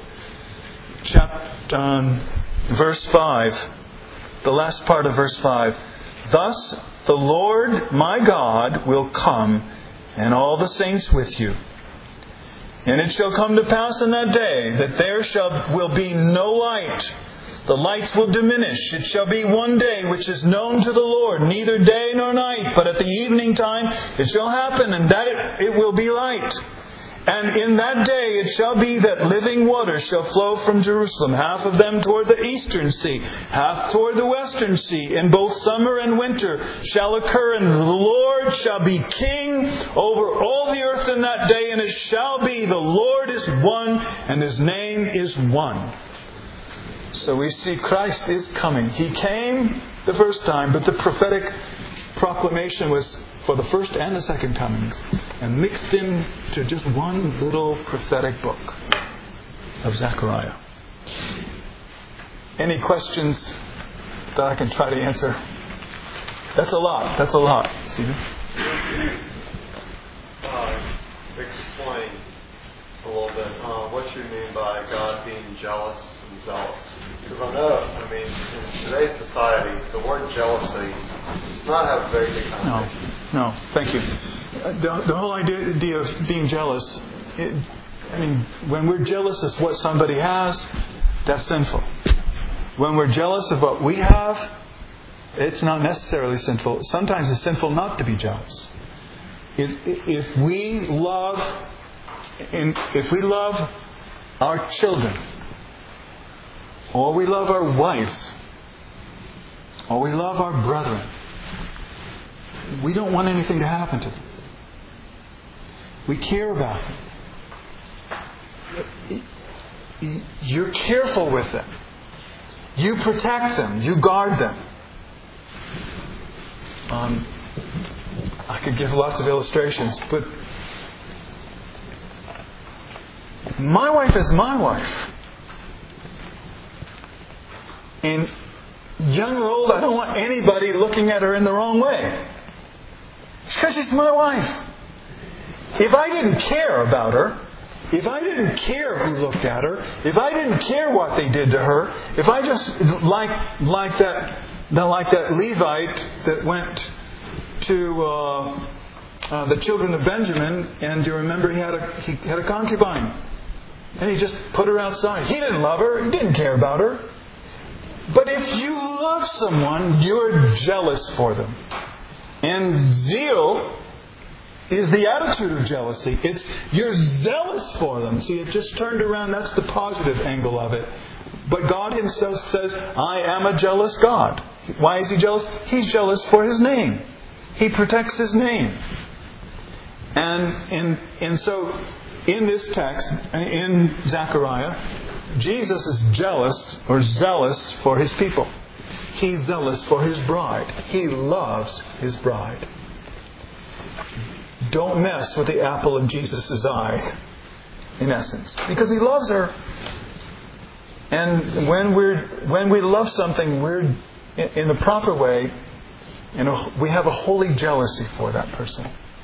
Verse 5. The last part of verse 5. Thus the Lord my God will come, and all the saints with you. And it shall come to pass in that day that there will be no light. The lights will diminish. It shall be one day which is known to the Lord, neither day nor night. But at the evening time it shall happen, and that it will be light. And in that day it shall be that living waters shall flow from Jerusalem, half of them toward the eastern sea, half toward the western sea. In both summer and winter shall occur, and the Lord shall be king over all the earth in that day. And it shall be, the Lord is one, and His name is one. So we see Christ is coming. He came the first time, but the prophetic proclamation was for the first and the second comings, and mixed into just one little prophetic book of Zechariah. Any questions that I can try to answer? That's a lot. Stephen? Explain a little bit but what you mean by God being jealous and zealous. Because I know, in today's society, the word jealousy does not have a very big connotation. No, thank you. The whole idea of being jealous, when we're jealous of what somebody has, that's sinful. When we're jealous of what we have, it's not necessarily sinful. Sometimes it's sinful not to be jealous. If we love our children, or we love our wives, or we love our brethren, we don't want anything to happen to them. We care about them. You're careful with them. You protect them. You guard them. I could give lots of illustrations, but my wife is my wife. And young or old, I don't want anybody looking at her in the wrong way. It's because she's my wife. If I didn't care about her, if I didn't care who looked at her, if I didn't care what they did to her, if I just like that Levite that went to the children of Benjamin, and do you remember he had a concubine, and he just put her outside. He didn't love her. He didn't care about her. But if you love someone, you're jealous for them. And zeal is the attitude of jealousy. You're zealous for them. See, it just turned around. That's the positive angle of it. But God Himself says, I am a jealous God. Why is He jealous? He's jealous for His name. He protects His name. And so, in this text, in Zechariah, Jesus is jealous or zealous for His people. He's zealous for His bride. He loves His bride. Don't mess with the apple of Jesus' eye, in essence, because He loves her. And when we love something, we're in the proper way. We have a holy jealousy for that person.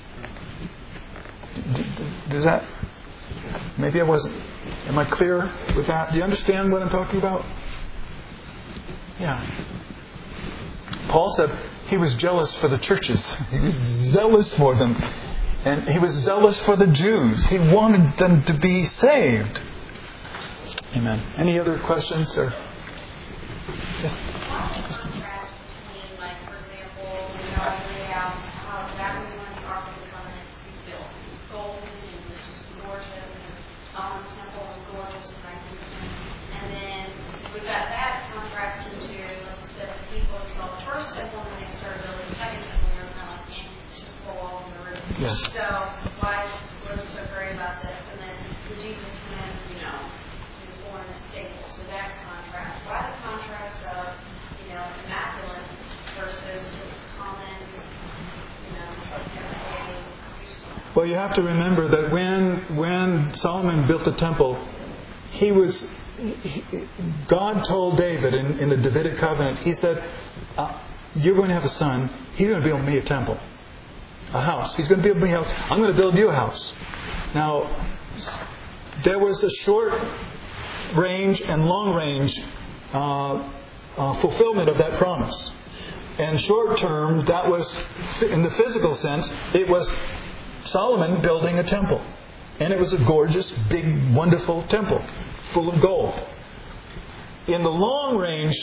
Does that? Maybe I wasn't. Am I clear with that? Do you understand what I'm talking about? Yeah. Paul said he was jealous for the churches. He was zealous for them. And he was zealous for the Jews. He wanted them to be saved. Amen. Any other questions? Or yes. Yes. So why was he so great about this? And then when Jesus came in, he was born in a stable. So that contrast. Why the contrast of, immaculate versus just common, everyday usefulness? Well, you have to remember that when Solomon built the temple, God told David in the Davidic covenant, He said, you're going to have a son. He's going to build me a temple. A house. He's going to build me a house. I'm going to build you a house. Now, there was a short range and long range fulfillment of that promise. And short term, that was, in the physical sense, it was Solomon building a temple. And it was a gorgeous, big, wonderful temple full of gold. In the long range,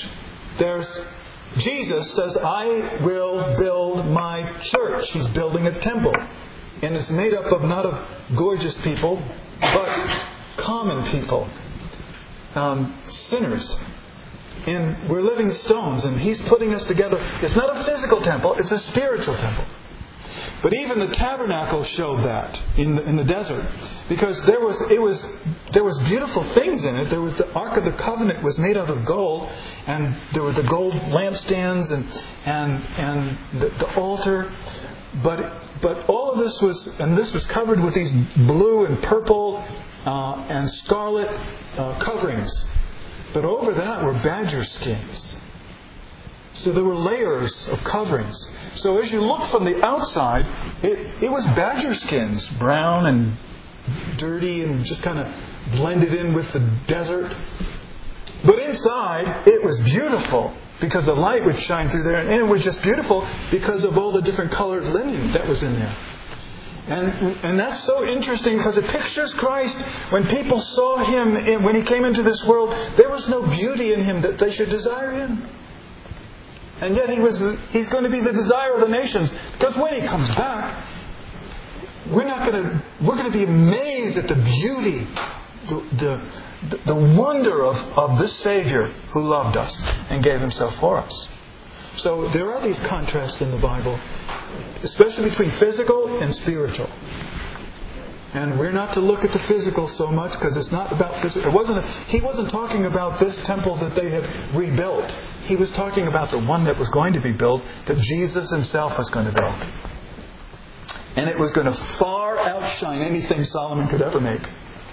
Jesus says, I will build my church. He's building a temple. And it's made up of not of gorgeous people, but common people. Sinners. And we're living stones, and He's putting us together. It's not a physical temple, it's a spiritual temple. But even the tabernacle showed that in the desert, because there was beautiful things in it. There was the Ark of the Covenant was made out of gold, and there were the gold lampstands and the altar. But all of this was covered with these blue and purple and scarlet coverings. But over that were badger skins. So there were layers of coverings. So as you look from the outside, it was badger skins, brown and dirty and just kind of blended in with the desert. But inside, it was beautiful because the light would shine through there. And it was just beautiful because of all the different colored linen that was in there. And that's so interesting because it pictures Christ. When people saw Him, when He came into this world, there was no beauty in Him that they should desire Him. And yet He's going to be the desire of the nations. Because when He comes back, we're going to be amazed at the beauty, the wonder of this Savior who loved us and gave Himself for us. So there are these contrasts in the Bible, especially between physical and spiritual. And we're not to look at the physical so much because it's not about physical. He wasn't talking about this temple that they had rebuilt. He was talking about the one that was going to be built, that Jesus Himself was going to build. And it was going to far outshine anything Solomon could ever make.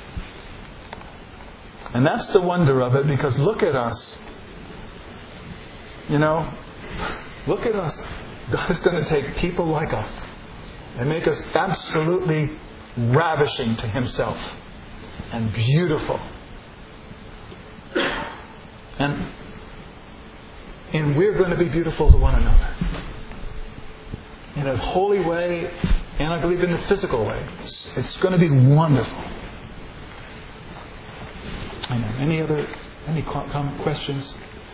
And that's the wonder of it, because look at us. Look at us. God is going to take people like us and make us absolutely ravishing to Himself and beautiful. And we're going to be beautiful to one another in a holy way, and I believe in a physical way. It's going to be wonderful. Amen. Any questions?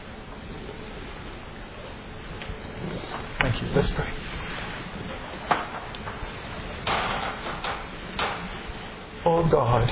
Thank you. Let's pray. Oh God,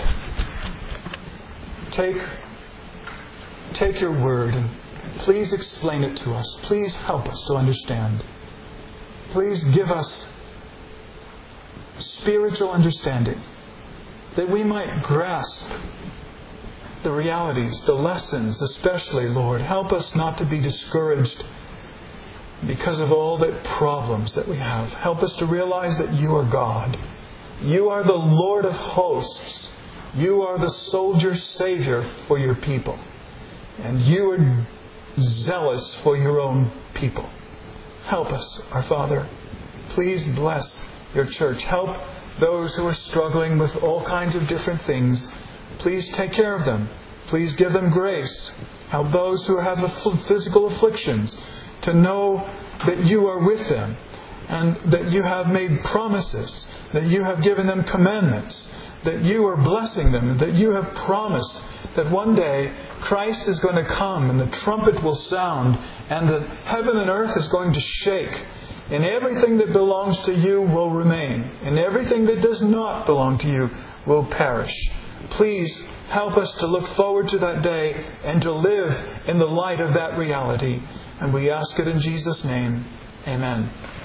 take your word and please explain it to us. Please help us to understand. Please give us spiritual understanding that we might grasp the realities, the lessons, especially, Lord. Help us not to be discouraged because of all the problems that we have. Help us to realize that You are God. You are the Lord of hosts. You are the soldier Savior for Your people. And You are zealous for Your own people. Help us, our Father. Please bless Your church. Help those who are struggling with all kinds of different things. Please take care of them. Please give them grace. Help those who have physical afflictions to know that You are with them and that You have made promises, that You have given them commandments, that You are blessing them, and that You have promised that one day Christ is going to come and the trumpet will sound and that heaven and earth is going to shake. And everything that belongs to You will remain. And everything that does not belong to You will perish. Please help us to look forward to that day and to live in the light of that reality. And we ask it in Jesus' name. Amen.